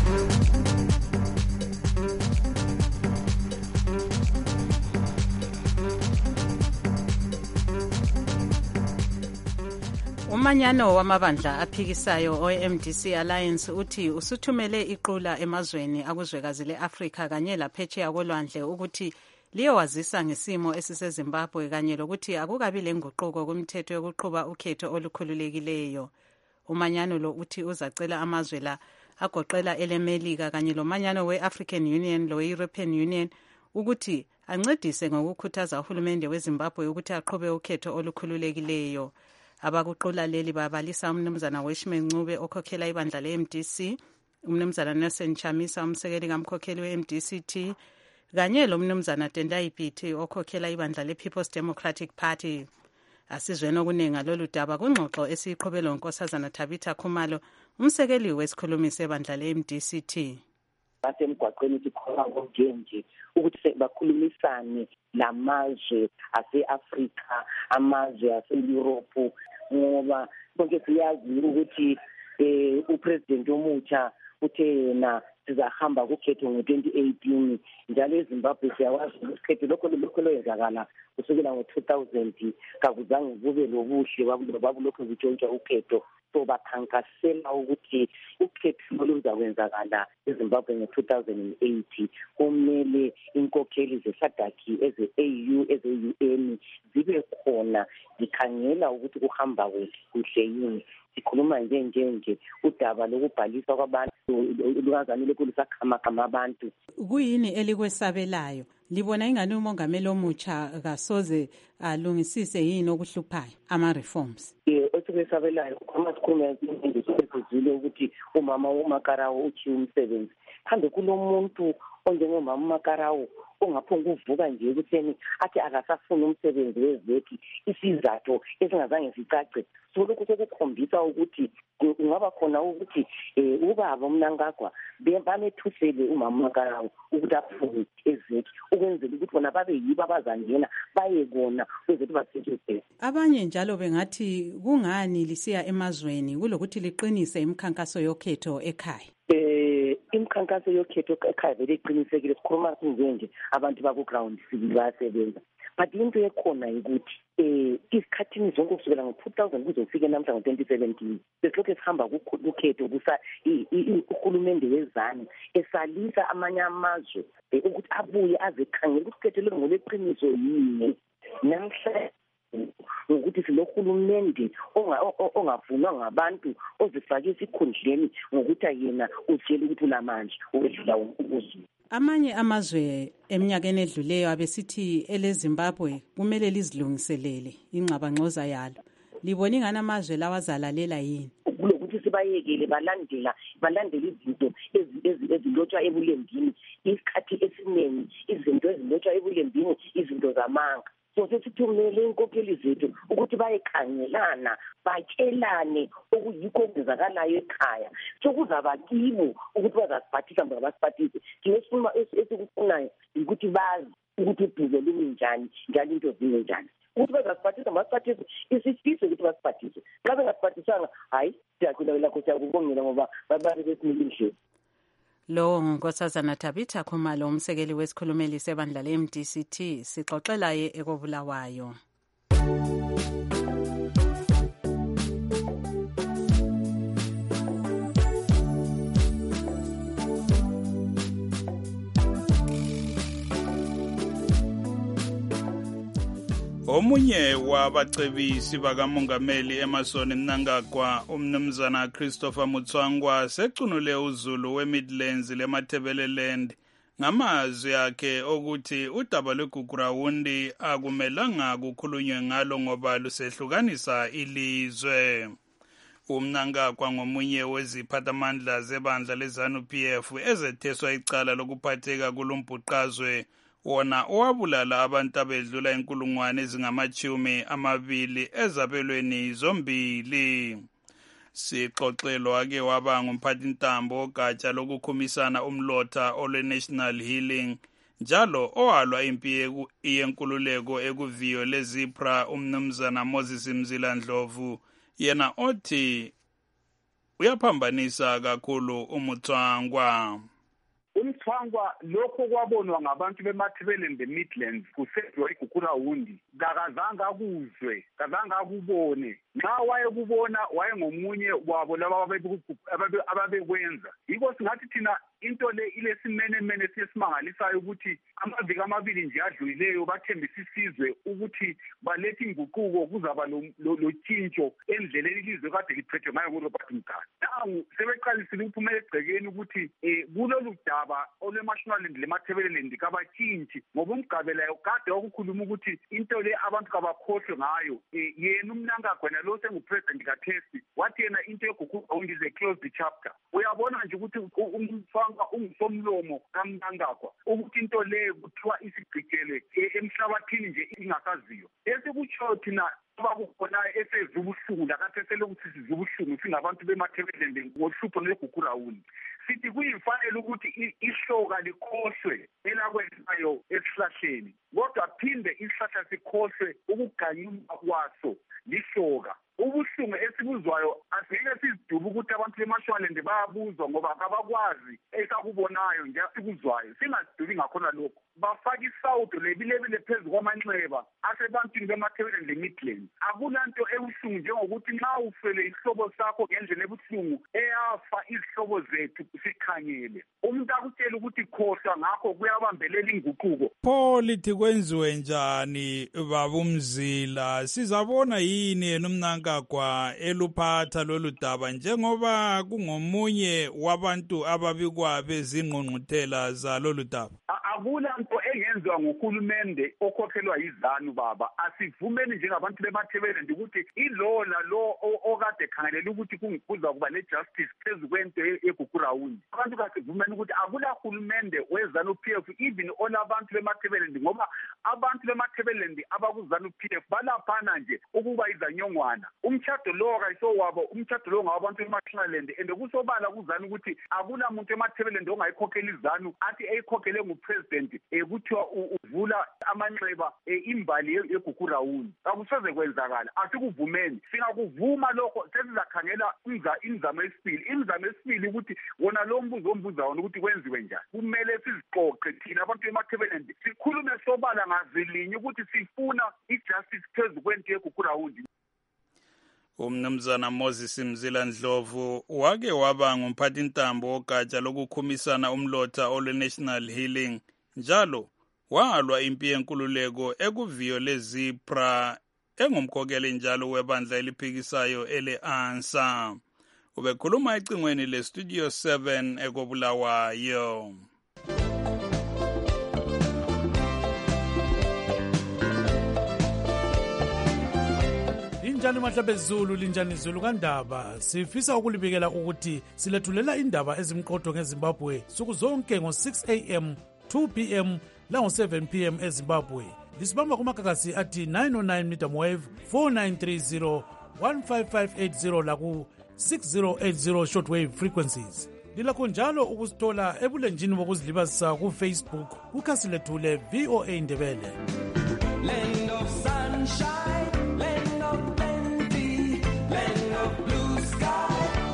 Umanyano wamabandla aphikisayo O M D C Alliance uthi usuthumele iqula emazweni akuzwekazi leAfrika kanye laphetsheya kolwandle ukuthi liyowazisa ngesimo esiseZimbabwe kanye lokuthi akukabi lenguquko kumthetho yokuqhuba ukhetho olukhululekileyo. Umanyano lo uthi uzacela amazwe la agoqela elemelika kanye lomanyano we-African Union lo-European Union ukuthi ancedise ngokukhuthaza uhulumende weZimbabwe ukuthi aqhube ukhetho olukhululekileyo. Abakuqula leli babalisa umnumzana Weshman Ncube okhokhela ibandla le-M D C, umnumzana Nelson Chamisa umsekeli kamkhokheli we-M D C T, kanye lomnumzana Tendai Biti okhokhela ibandla le-People's Democratic Party. Asizweni okuningi ngalolu daba kungxoxo esiyiqhubelo uNkosazana Tabitha Khumalo, umsekeli wesikhulumi sebandla le-M D C T. Basemgwaqweni sikhona konke ukuthi bakhulumisane lamazwe ase-Afrika, amazwe ase-Europe ngoba bonke siyazi ukuthi eh upresident omutsha uthe yena sizahamba kukhetho ngo twenty eighteen njalo eZimbabwe siyawazi ukhetho lokho lokho loyenzakala kusukela ngo two thousand kakuzange kube lobuhle babulokho zitshontsha ukhetho. So bakhankasela ukuthi ukhetho oluzakwenzakala eZimbabwe ngo two thousand eight kumele inkokheli zesadaki eze-A U eze-U N zibe khona zikhangela ukuthi kuhamba kuhle yini. Sikhuluma nje nje nje udaba lokubhalisa kwabantu lukazana lokho lusakhama abantu. Kuyini elikwesabelayo? Libona ingane umongameli omutsha kasoze alungisise yini okuhluphayo ama reforms? Eh esikwesabelayo khona sikhuluma nje ukuthi umama uMakarawo uthi umsebenzi kambe kulomuntu onjengomama uMakarawo ongaphonga uvuka nje ukutheni athi akasafuna umsebenzi wezeki isizathu esingazange sicace. So lokho kokukhombisa ukuthi ungaba khona ukuthi eh ubaba uMnangagwa bamethusele umama uMakarawo ukuthi afune ezeki ukwenzela ukuthi bona babe yibo abazangena baye kona ukuthi basetshenziswe. Abanye njalo bengathi kungani lisiya emazweni kulokuthi liqinise imikhankaso yokhetho ekhaya. Eh imikhankaso yokhetho ekhaya vele iqinisekile sikhuluma nje abantu baku ground sibili basebenza. But into ekhona ukuthi eh isikhathini zonke kusukela ngo two thousand kuzofika namhla ngo twenty seventeen besilokhu sihamba kukhetho kusa uhulumende wezani esalisa amanye amazwe ukuthi abuye azekhangela ukuthi ukhetho lo ngoleqiniso yini. Namhla ukuthi silohulumende ongavunwa ngabantu ozifake esikhundleni ngokuthi yena utshela ukuthi ulamandla ukudlula ukuzulu. Amanye amazwe eminyakeni edluleyo abesithi eleZimbabwe kumele lizilungiselele ingcabangcoza yalo. Libona ingane amazwe lawazalalela yini? Kulokuthi sibayekele balandela balandela izinto ezilotshwa ebulembini. Isikhathi esiningi izinto ezilotshwa ebulembini izinto zamanga. So sesithumele inkokheli zethu ukuthi bayekhangelana batshelane okuyikho okwenzakalayo ekhaya sokuzaba kibo ukuthi bazasiphathisa ngoba basiphathise. Ngesimo esikufunayo ukuthi bazi ukuthi ibhizo limi njani njalo into zime njani ukuthi bazasiphathisa basiphathise isifiso ukuthi basiphathise. Xa bengasiphathisanga hayi kakhulu lakho siyakubongela ngoba babali besinike lo ngunkosazana Tabitha Khumalo umsekeli wesikhulumeli sebandla le-M D C T sixoxela ye ekobulawayo. Omunye wabacebisi bakamongameli Emmerson Mnangagwa umnumzana Christopher Mutswangwa secunule uZulu weMidlands leMathebeleland ngamazwi akhe okuthi udaba lweGugurawundi akumelanga kukhulunywe ngalo ngoba lusehlukanisa ilizwe. UMnangagwa ngomunye weziphathamandla zebandla leZANU P F ezetheswa icala lokuphatheka kulumbhuqazwe wona owabulala abantu abedlula inkulungwane ezingamachumi amabili ezabelweni zombili. Sixoxelo ake waba ngumphathintambo ogatsha lokukhumisana umlotha olwe-National Healing njalo owalwa impi yenkululeko ekuviyo lezipra umnumzana Moses Mzila Ndlovu yena othi uyaphambanisa kakhulu umuthwangwa. Umthwangwa lokho kwabonwa ngabantu beMathebeleland the Midlands kusedwa iGugurawundi kakazange akuzwe kazange akubone nxa wayekubona wayengomunye wabo laba ababekwenza. Yiko singathi thina into le ilesimenemene sesimangalisayo ukuthi amaviki amabili nje adlulileyo bathembisa isizwe ukuthi balethe inguquko kuzaba lotshintsho endleleni ilizwe kade liphethwe ngayo nguRobert Mugabe. Nangu sebeqalisile ukuphumela egcekeni ukuthi kulolu daba olweMashonaland leMathebeleland kabatshintshi ngoba uMgabe layo kade wakukhuluma ukuthi into le abantu kabakhohlwe ngayo. Yena uMnangagwa lo sengupresident kaThesti wathi yena into yeGugurawundi is a closed chapter. Uyabona nje ukuthi umfanga ungusomlomo kaMnangagwa ukuthi into le kuthiwa isigcikele emhlabathini nje ingasaziyo. Esikutsho thina abakubona esezubuhlungu lakade selokuthi sizubuhlungu singabantu beMathebeleland ngohlupho lweGugurawundi. Sithi kuyimfanele ukuthi ihloka likhohlwe elakwenzayo esihlahleni kodwa phinde isihlahla sikhohlwe ukuganyulwa kwaso lihloka. Ubuhlungu esibuzwayo asingeke siziduba ukuthi abantu beMashonaland bayabuzwa ngoba kabakwazi esakubonayo nje asikuzwayo singazidubi ngakhona lokho. Bafaka isawudo lebilebile phezu kwamanxeba asebantwini beMathebeleland leMidlands. Akulanto ebuhlungu njengokuthi nxa ufele isihlobo sakho ngendlela ebuhlungu eyafa izihlobo zethu sikhangele umuntu akutshela ukuthi khohlwa ngakho kuyabambelela inguquko. Pho lithi kwenziwe njani babumzila? Sizabona yini yena uMnangagwa eluphatha lolu daba njengoba kungomunye wabantu ababikwa bezingqungquthela zalolu daba? Akula nto engenziwa nguhulumende okhokhelwa yizanu baba. Asivumeni njengabantu beMathebeleland ukuthi ilo lalo okade khangelela ukuthi kuza kuba le-justice phezu kwento yeGugurawundi. Abantu kasivumeni ukuthi akula hulumende weZANU P F even olabantu beMathebeleland ngoba abantu beMathebeleland abakuzANU P F balaphana nje ukuba izanyongwana. Umtshado lo kayisowabo umtshado lo ngabantu beMashonaland and kusobala kuzanu ukuthi akula muntu eMathebeleland ongayikhokhela izanu athi eyikhokhele ngupresident ekuthiwa uvula amanxeba imbali yeGugurawundi. Akuseze kwenzakala asikuvumeni. Singakuvuma lokho sesizakhangela imizamo esibili imizamo esibili ukuthi wona lo mbuzo ombuza wona ukuthi kwenziwe njani. Kumele sizixoxe thina abantu beMathebeleland sikhulume sobala ngazilinye ukuthi sifuna ijustice phezu kwento yeGugurawundi. Umnumzana Moses Mzila Ndlovu wake waba ngumphathintambo ogatsha lokukhumisana umlotha olwe-National Healing njalo walwa impi yenkululeko ekuviyo lezipra engumkhokeli njalo webandla eliphikisayo ele-ANSA. Ubekhuluma ecingweni le-Studio seven ekobulawayo. Linjani mahlabe Zulu, linjani Zulu kandaba. Sifisa ukulibikela ukuthi silethulela indaba ezimqotho ngeZimbabwe suku zonke ngo six a m, two p m lango seven p m eZimbabwe. Lisibamba kumakakasi athi nine oh nine medium wave, four nine three zero, one five five eight zero laku six zero eight zero shortwave frequencies. Lilakho njalo ukusithola ebulenjini bokuzilibazisa ku Facebook kukhasi lethu le V O A Ndebele. Land of sunshine, land of plenty, land of blue sky.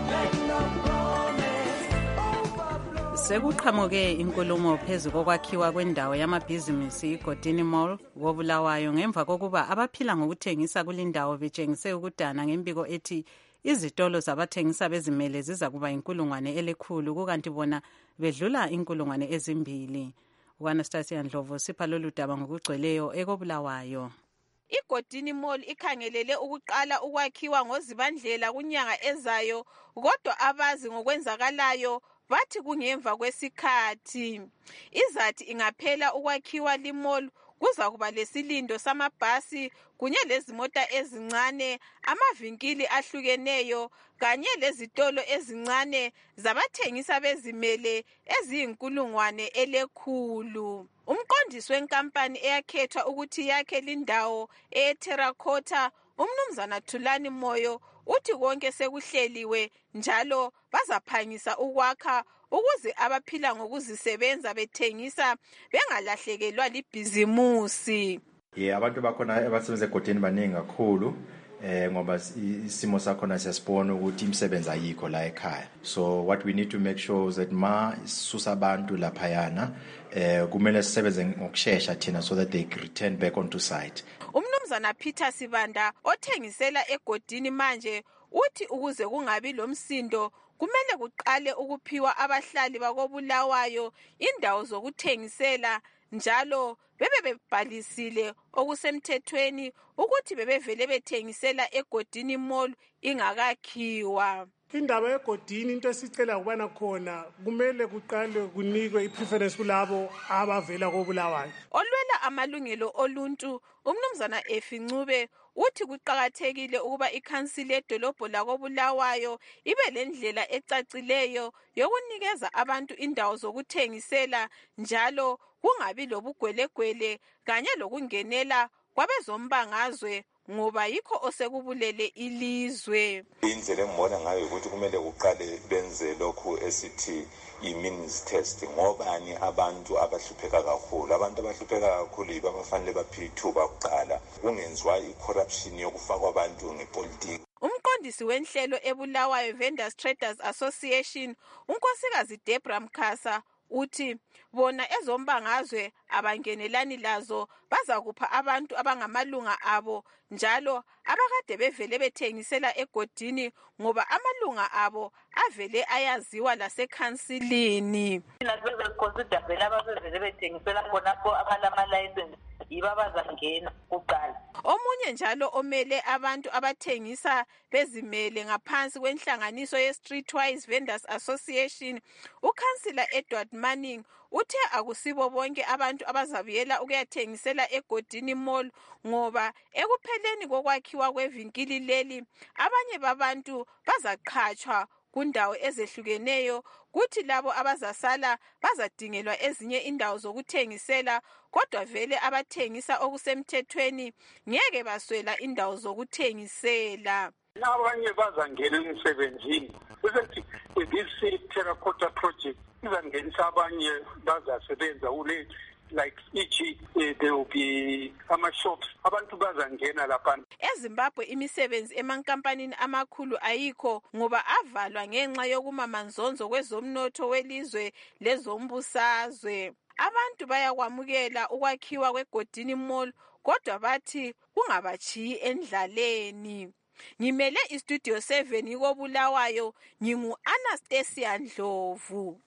Sekuqhamuke inkulumo phezu kokwakhiwa kwendawo yamabhizinisi iGodini Mall koBulawayo ngemva kokuba abaphila ngokuthengisa kulindawo betshengise ukudana ngembiko ethi izitolo zabathengisa bezimele ziza kuba inkulungwane elikhulu kukanti bona bedlula inkulungwane ezimbili. U-Anastasia Ndlovu sipha lolu daba ngokugcweleyo ekoBulawayo. iGodini Mall ikhangelele ukuqala ukwakhiwa ngozibandlela kunyanga ezayo, kodwa abazi ngokwenzakalayo bathi kungemva kwesikhathi. Izathi ingaphela ukwakhiwa limall kuza kuba lesilindo samabhasi kunye lezimota ezincane, amavinkili ahlukeneyo kanye lezitolo ezincane zabathengisa bezimele eziyinkulungwane elekhulu. Umqondisi wenkampani eyakhethwa ukuthi yakhe lindawo eTerracotta, uMnumzana Thulani Moyo, uthi konke sekuhleliwe njalo bazaphangisa ukwakha ukuze abaphila ngokuzisebenza bethengisa bengalahlekelwa libhizimusi. Yeah, abantu bakhona abasebenza eGodini baningi kakhulu eh ngoba isimo sakhona siyasibona ukuthi imisebenzi ayikho la ekhaya. So what we need to make sure is that ma susa abantu lapha yana eh kumele sisebenze ngokusheshsha thina so that they return back onto site. Umnumzana Peter Sibanda othengisela eGodini manje uthi ukuze kungabi lomsindo kumele kuqale ukuphiwa abahlali bakoBulawayo indawo zokuthengisela njalo bebe bebhalisile okusemthethweni ukuthi bebevele bethengisela eGodini Mall ingakakhiwa. Indaba yeGodini into esicela ukubana khona kumele kuqale kunikwe ipreference kulabo abavela koBulawayo. Olwela amalungelo oluntu uMnumzana Efincube uthi kuqakathekile ukuba ikhansili yedolobho lakoBulawayo ibe lendlela ecacileyo yokunikeza abantu indawo zokuthengisela njalo kungabi lobugwelegwele kanye lokungenela kwabezombangazwe ngoba yikho osekubulele ilizwe. Indlela engibona ngayo ukuthi kumele kuqale benze lokhu esithi i-means test ngobani abantu abahlupheka kakhulu. Abantu abahlupheka kakhulu yibo abafanele baphiwe ithuba kuqala kungenziwa i-corruption yokufakwa abantu ngepolitiki. Umqondisi wenhlelo eBulawayo Vendors Traders Association unkosikazi Debra Mkhasa uthi bona ezombangazwe abangenelani lazo baza kupha abantu abangamalunga abo njalo abakade bevele bethengisela eGodini ngoba amalunga abo avele ayaziwa lasekhansilini. Thina sizoconsider vele abavele bethengisela khonapho abalama license yiba bazangena kuqala. Omunye njalo omele abantu abathengisa bezimele ngaphansi kwenhlanganiso ye-Streetwise Vendors Association, uKhansila Edward Manning uthe akusibo bonke abantu abazabuyela ukuyathengisela eGodini Mall ngoba ekupheleni kokwakhiwa kwevinkili leli abanye babantu bazaqhatshwa kundawo ezehlukeneyo kuthi labo abazasala bazadingelwa ezinye indawo zokuthengisela kodwa vele abathengisa okusemthethweni ngeke baswela indawo zokuthengisela. Abanye bazangena emsebenzini bese this Terracotta project izangenisa abanye bazasebenza ule like e g uh, there will be ama shops abantu bazangena lapha. eZimbabwe imisebenzi emankampanini amakhulu ayikho ngoba avalwa ngenxa yokumamanzonzo kwezomnotho welizwe lezombusazwe. Abantu bayakwamukela ukwakhiwa kweGodini Mall kodwa bathi kungabachiyi endlaleni. Ngimele istudio seven ikoBulawayo ngingu Anastasia Ndlovu.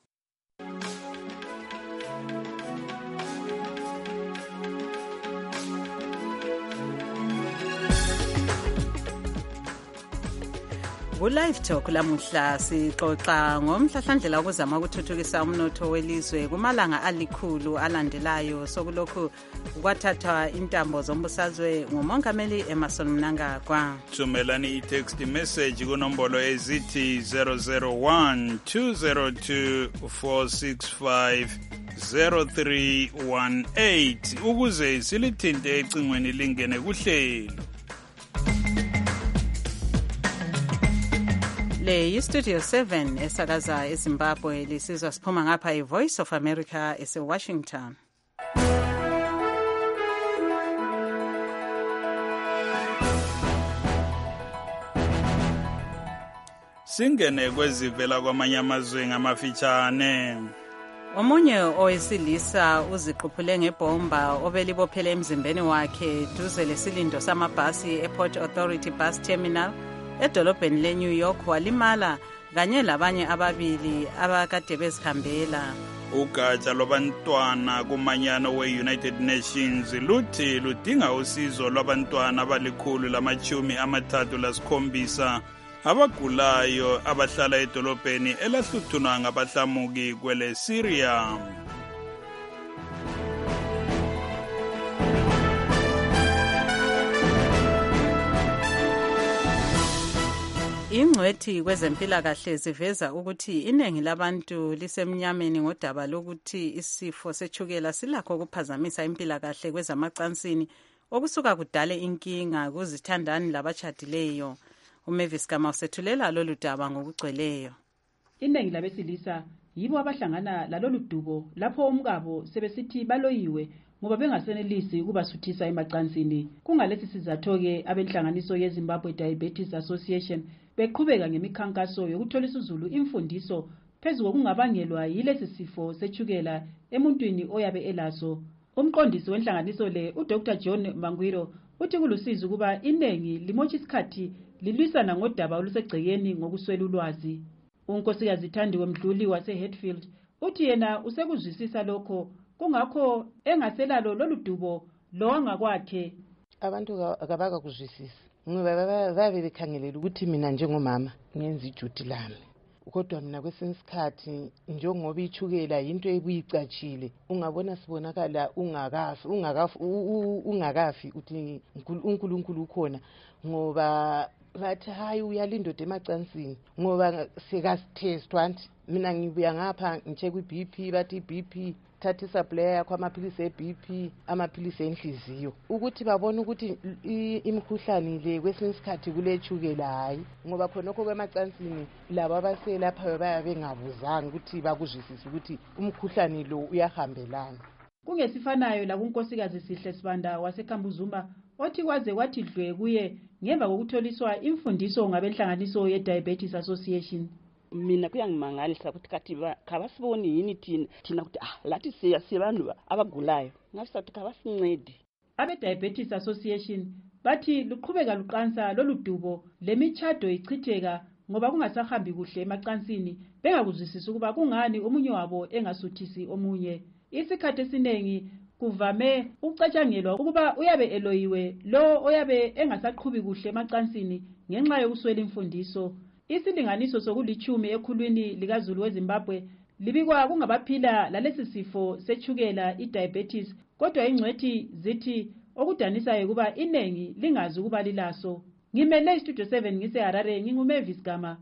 Ku-Live Talk lamuhla sixoxa ngomhlahlandlela ukuzama ukuthuthukisa umnotho welizwe kumalanga alikhulu alandelayo sokulokhu kwathathwa intambo zombusazwe ngumongameli Emmerson Mnangagwa. Thumelani i-text message kunombolo ezithi zero zero one two zero two four six five zero three one eight ukuze silithinte ecingweni lingene kuhlelo. Le yi-Studio seven esakaza eZimbabwe lisizwa siphuma ngapha i-Voice of America ese-Washington. Singene kwezivela kwamanye amazwe ngamafitshane. Omunye owesilisa uziquphule ngebhomba obelibophele emzimbeni wakhe duze lesilindo samabhasi ePort Authority Bus Terminal edolobheni leNew York walimala kanye labanye ababili abakade bezihambela. Ugatsha lwabantwana kumanyano we-United Nations luthi ludinga usizo lwabantwana abalikhulu lamachumi amathathu lasikhombisa abagulayo abahlala edolobheni elahluthunwa ngabahlamuki kwele Syria. Ingcwethi kwezempilakahle ziveza ukuthi iningi labantu lisemnyameni ngodaba lokuthi isifo sethukela silakho ukuphazamisa impilakahle kwezamacansini okusuka kudale inkinga kuzithandani labachadileyo. uMavis Gama usethulela lolu daba ngokugcweleyo. Iningi labesilisa yibo abahlangana lalolu dubo lapho umkabo sebesithi baloyiwe ngoba bengasenelisi ukubasuthisa emacansini. Kungalesi sizatho-ke abenhlanganiso yeZimbabwe Diabetes Association beqhubeka ngemikhankaso yokutholisa uzulu imfundiso phezu kokungabangelwa yilesi sifo sethukela emuntwini oyabe elaso. Umqondisi wenhlanganiso le uDr John Mangwiro uthi kulusizi ukuba iningi limotsha isikhathi lilwisana ngodaba olusegcekeni ngokuswela ulwazi. Unkosikazi Thandiwe Mdluli wase-Hatfield uthi yena usekuzwisisa lokho kungakho engaselalo lolu dubo lo angakwakhe. Abantu akabaka kuzwisisa ngoba babe bekhangelela ukuthi mina njengomama ngenza ijuti lami, kodwa mina kwesinye isikhathi njengoba ithukela yinto ebuyicatshile ungabona sibonakala ungakafi ungakafi ungakafi uthi uNkulunkulu ukhona ngoba bathi hayi uyalindoda emacansini ngoba sekasithestwa nti mina ngibuya ngapha ngitshekwa i-B P bathi i-B P thatha isupplier yakho amaphilisi e-B P amaphilisi enhliziyo ukuthi babone ukuthi imikhuhlane le kwesinye isikhathi kulethukela hayi ngoba khonokho kwemacansini labo abaselapha baya bengabuzanga ukuthi bakuzwisise ukuthi umkhuhlane lo uyahambelana. Kungesifanayo la kunkosikazi Sihle Sibanda waseKambuzumba othi kwaze kwathi dlwe kuye ngemva kokutholiswa imfundiso ngabenhlanganiso ye-Diabetes Association. Mina kuyangimangalisa ukuthi kathi kabasiboni yini thina thina ukuthi ah lathi siya sibantu abagulayo ngasathi kabasincede. Abe-Diabetes Association bathi luqhubeka luqansa lolu dubo lemichado ichitheka ngoba kungasahambi kuhle emacansini bengakuzwisisi ukuba kungani omunye wabo engasuthisi omunye. Isikhathi esiningi kuvame ukucatshangelwa ukuba uyabe eloyiwe lo oyabe engasaqhubi kuhle emacansini ngenxa yokuswela imfundiso. Isilinganiso sokulithumi ekhulwini likaZulu weZimbabwe libikwa kungabaphila lalesi sifo sethukela i-diabetes, kodwa ingcwethi zithi okudanisayo kuba iningi lingazi ukuba lilaso. Ngimele iStudio seven ngise-Harare nginguMavis Gama.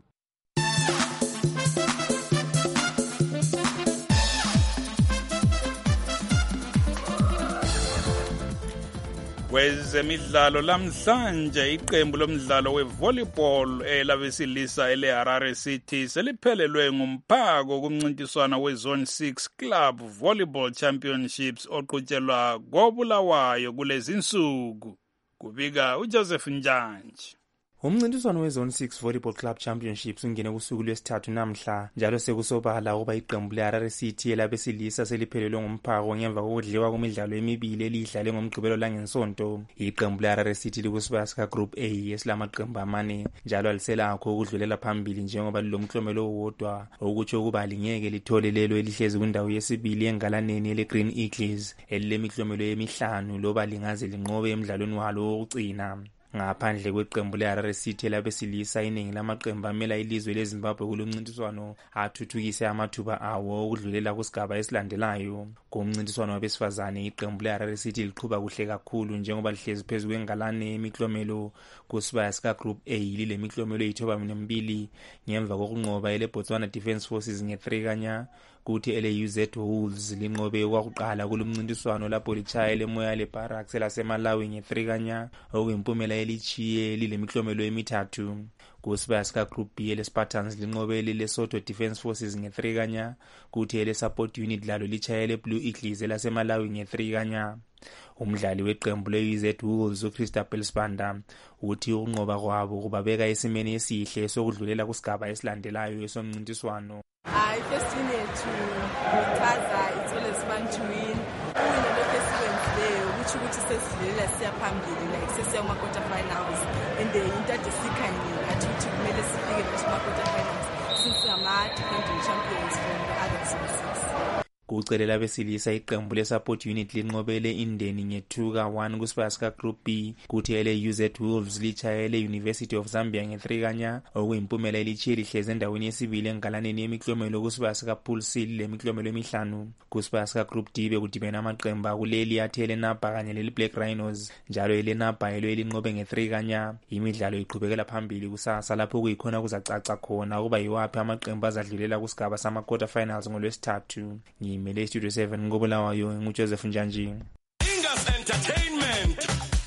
Kwezemidlalo lamhlanje iqembu lomdlalo wevolleyball elabesilisa ele-Harare City seliphelelwe ngumphako kumncintiswano we-Zone six Club Volleyball Championships oqhutshelwa koBulawayo kulezi nsuku. Kubika uJoseph Njanji. Umncintiswano weZone six Volleyball Club Championships ungene kusuku lwesithathu namhla njalo sekusobala ukuba iqembu le-Harare City elabesilisa seliphelelwe ngumphako ngemva kokudliwa kwemidlalo emibili elidlale ngomgqibelo langensonto. Iqembu le-Harare City likusibaya sika Group A esilamaqembu amane njalo aliselakho ukudlulela phambili njengoba lilomklomelo owodwa okutsho ukuba lingeke lithole lelo elihlezi kwindawo yesibili engalaneni ele-Green Eagles elilemiklomelo emihlanu loba lingaze linqobe emidlalweni walo wokugcina. Ngaphandle kweqembu le-Harare City labesilisa iningi lamaqembu amela ilizwe leZimbabwe kulomncintiswano athuthukise amathuba awo okudlulela kusigaba esilandelayo. Kumncintiswano wabesifazane iqembu le-Harare City liqhuba kuhle kakhulu njengoba lihlezi phezu kwengalane emiklomelo kusibaya sika Group A lilemiklomelo eyithoba mbili ngemva kokunqoba ele-Botswana Defence Forces nge-three kanya kuthi ele-U Z Wolves linqobe okwakuqala kulomncintiswano lapho litshaya le-Moya le-Barracks elaseMalawi nge-three kanya okuyimpumela elichiye lilemiklomelo emithathu. Kusibaya sika Group B ele-Spartans linqobe le-Lesotho Defence Forces nge-three kanya kuthi ele-Support Unit lalo litshaya le-Blue Eagles elaseMalawi nge-three kanya. Umdlali weqembu le-U Z Wolves uChristopher Sibanda uthi ukunqoba kwabo kubabeka esimeni esihle sokudlulela kusigaba esilandelayo esomncintiswano. Hayi Christine to Taza, it's always fun to win. Uwina lokho esikwenzileyo kuthi ukuthi sesidlulela siya phambili like sesiya kuma quarter finals and the into ade sikhangile athi ukuthi kumele sifike kuma quarter finals since ama defending champions from the other seasons. Kucelela besilisa iqembu lesupport unit linqobele indeni nge-two ka one kusipaya sika Group B, kuthi ele U Z Wolves lichayele University of Zambia nge-three kanya, okuyimpumela elitshiye lihleze endaweni yesibili engalaneni yemiklomelo kusipaya sika Pool C lemiklomelo emihlanu. Kusipaya sika Group D bekudibene amaqembu akuleli athele Napa kanye leli Black Rhinos, njalo ele Napa elo elinqobe nge-three kanya. Imidlalo iqhubekela phambili kusasa lapho kuyikhona kuzacaca khona ukuba yiwaphi amaqembu azadlulela kusigaba sama quarter finals ngolwesithathu. Ngimele Studio seven ngobulawayo nguJoseph Njanji. Ingas Entertainment.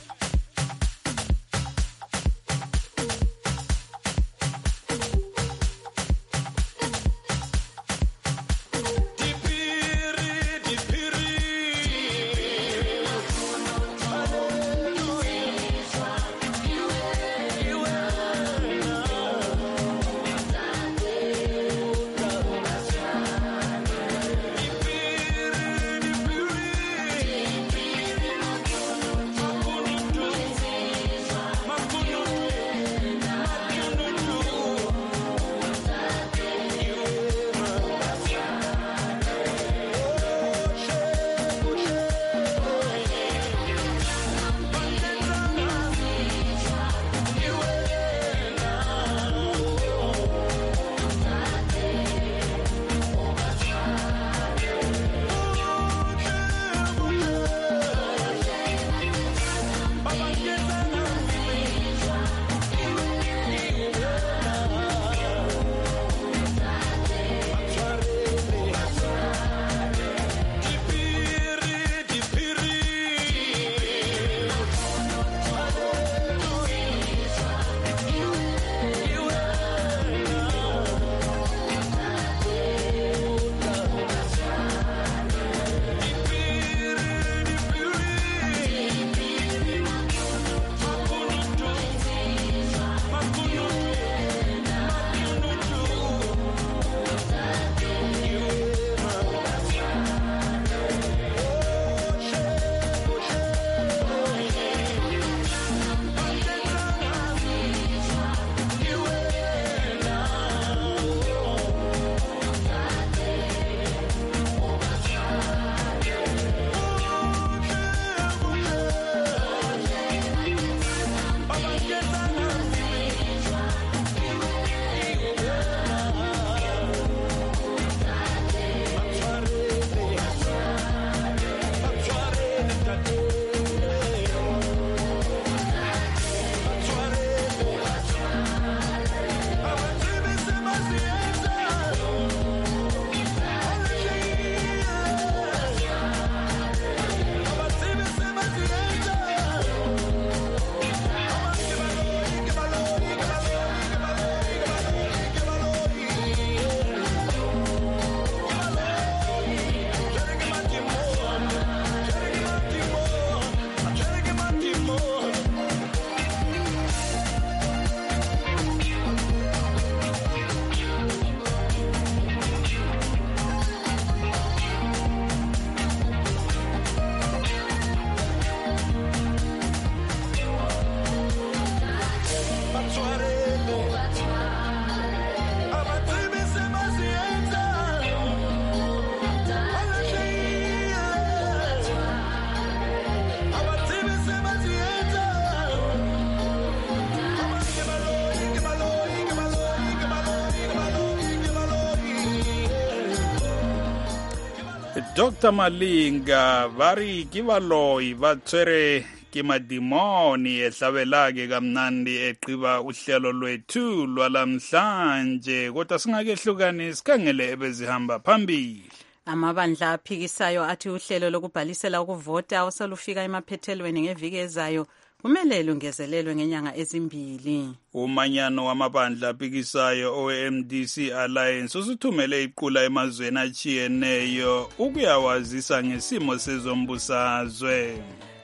Doctor Malinga vari ke baloi ba tswere ke madimoni ehlabelake kamnandi eqiba uhlelo lwethu lwalamhlanje kodwa singakehlukani sikhangele ebezihamba phambili. Amabandla aphikisayo athi uhlelo lokubhalisela ukuvota oselufika emaphethelweni ngeviki ezayo kumele lungezelelwe ngenyanga ezimbili. Umanyano wamabandla aphikisayo O M D C Alliance usithumele iqula emazweni achiyeneyo ukuyawazisa ngesimo sezombusazwe.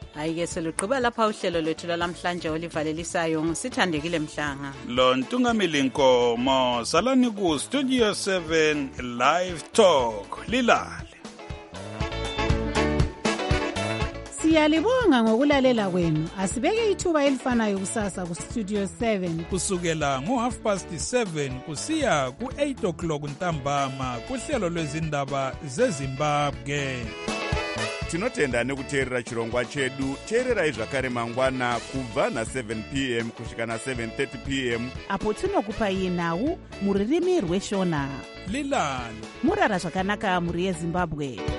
Hayi-ke selugqiba lapha uhlelo lwethu lwalamhlanje olivalelisayo ngusithandekile Mhlanga. Lo Ntungamili Nkomo, salani ku Studio seven Live Talk. Lilale. Siyalibonga ngokulalela kwenu. Asibeke ithuba elifanayo kusasa ku Studio seven. Kusukela ngo half past seven kusiya ku eight o'clock ntambama kuhlelo lwezindaba zeZimbabwe. Tinotenda nekuteerera chirongwa chedu. Teererai zvakare mangwana kubva na seven p m kusvika na seven thirty p m apo tinokupai nhau muririmi rweshona. Lilani. Murara zvakanaka muri yeZimbabwe.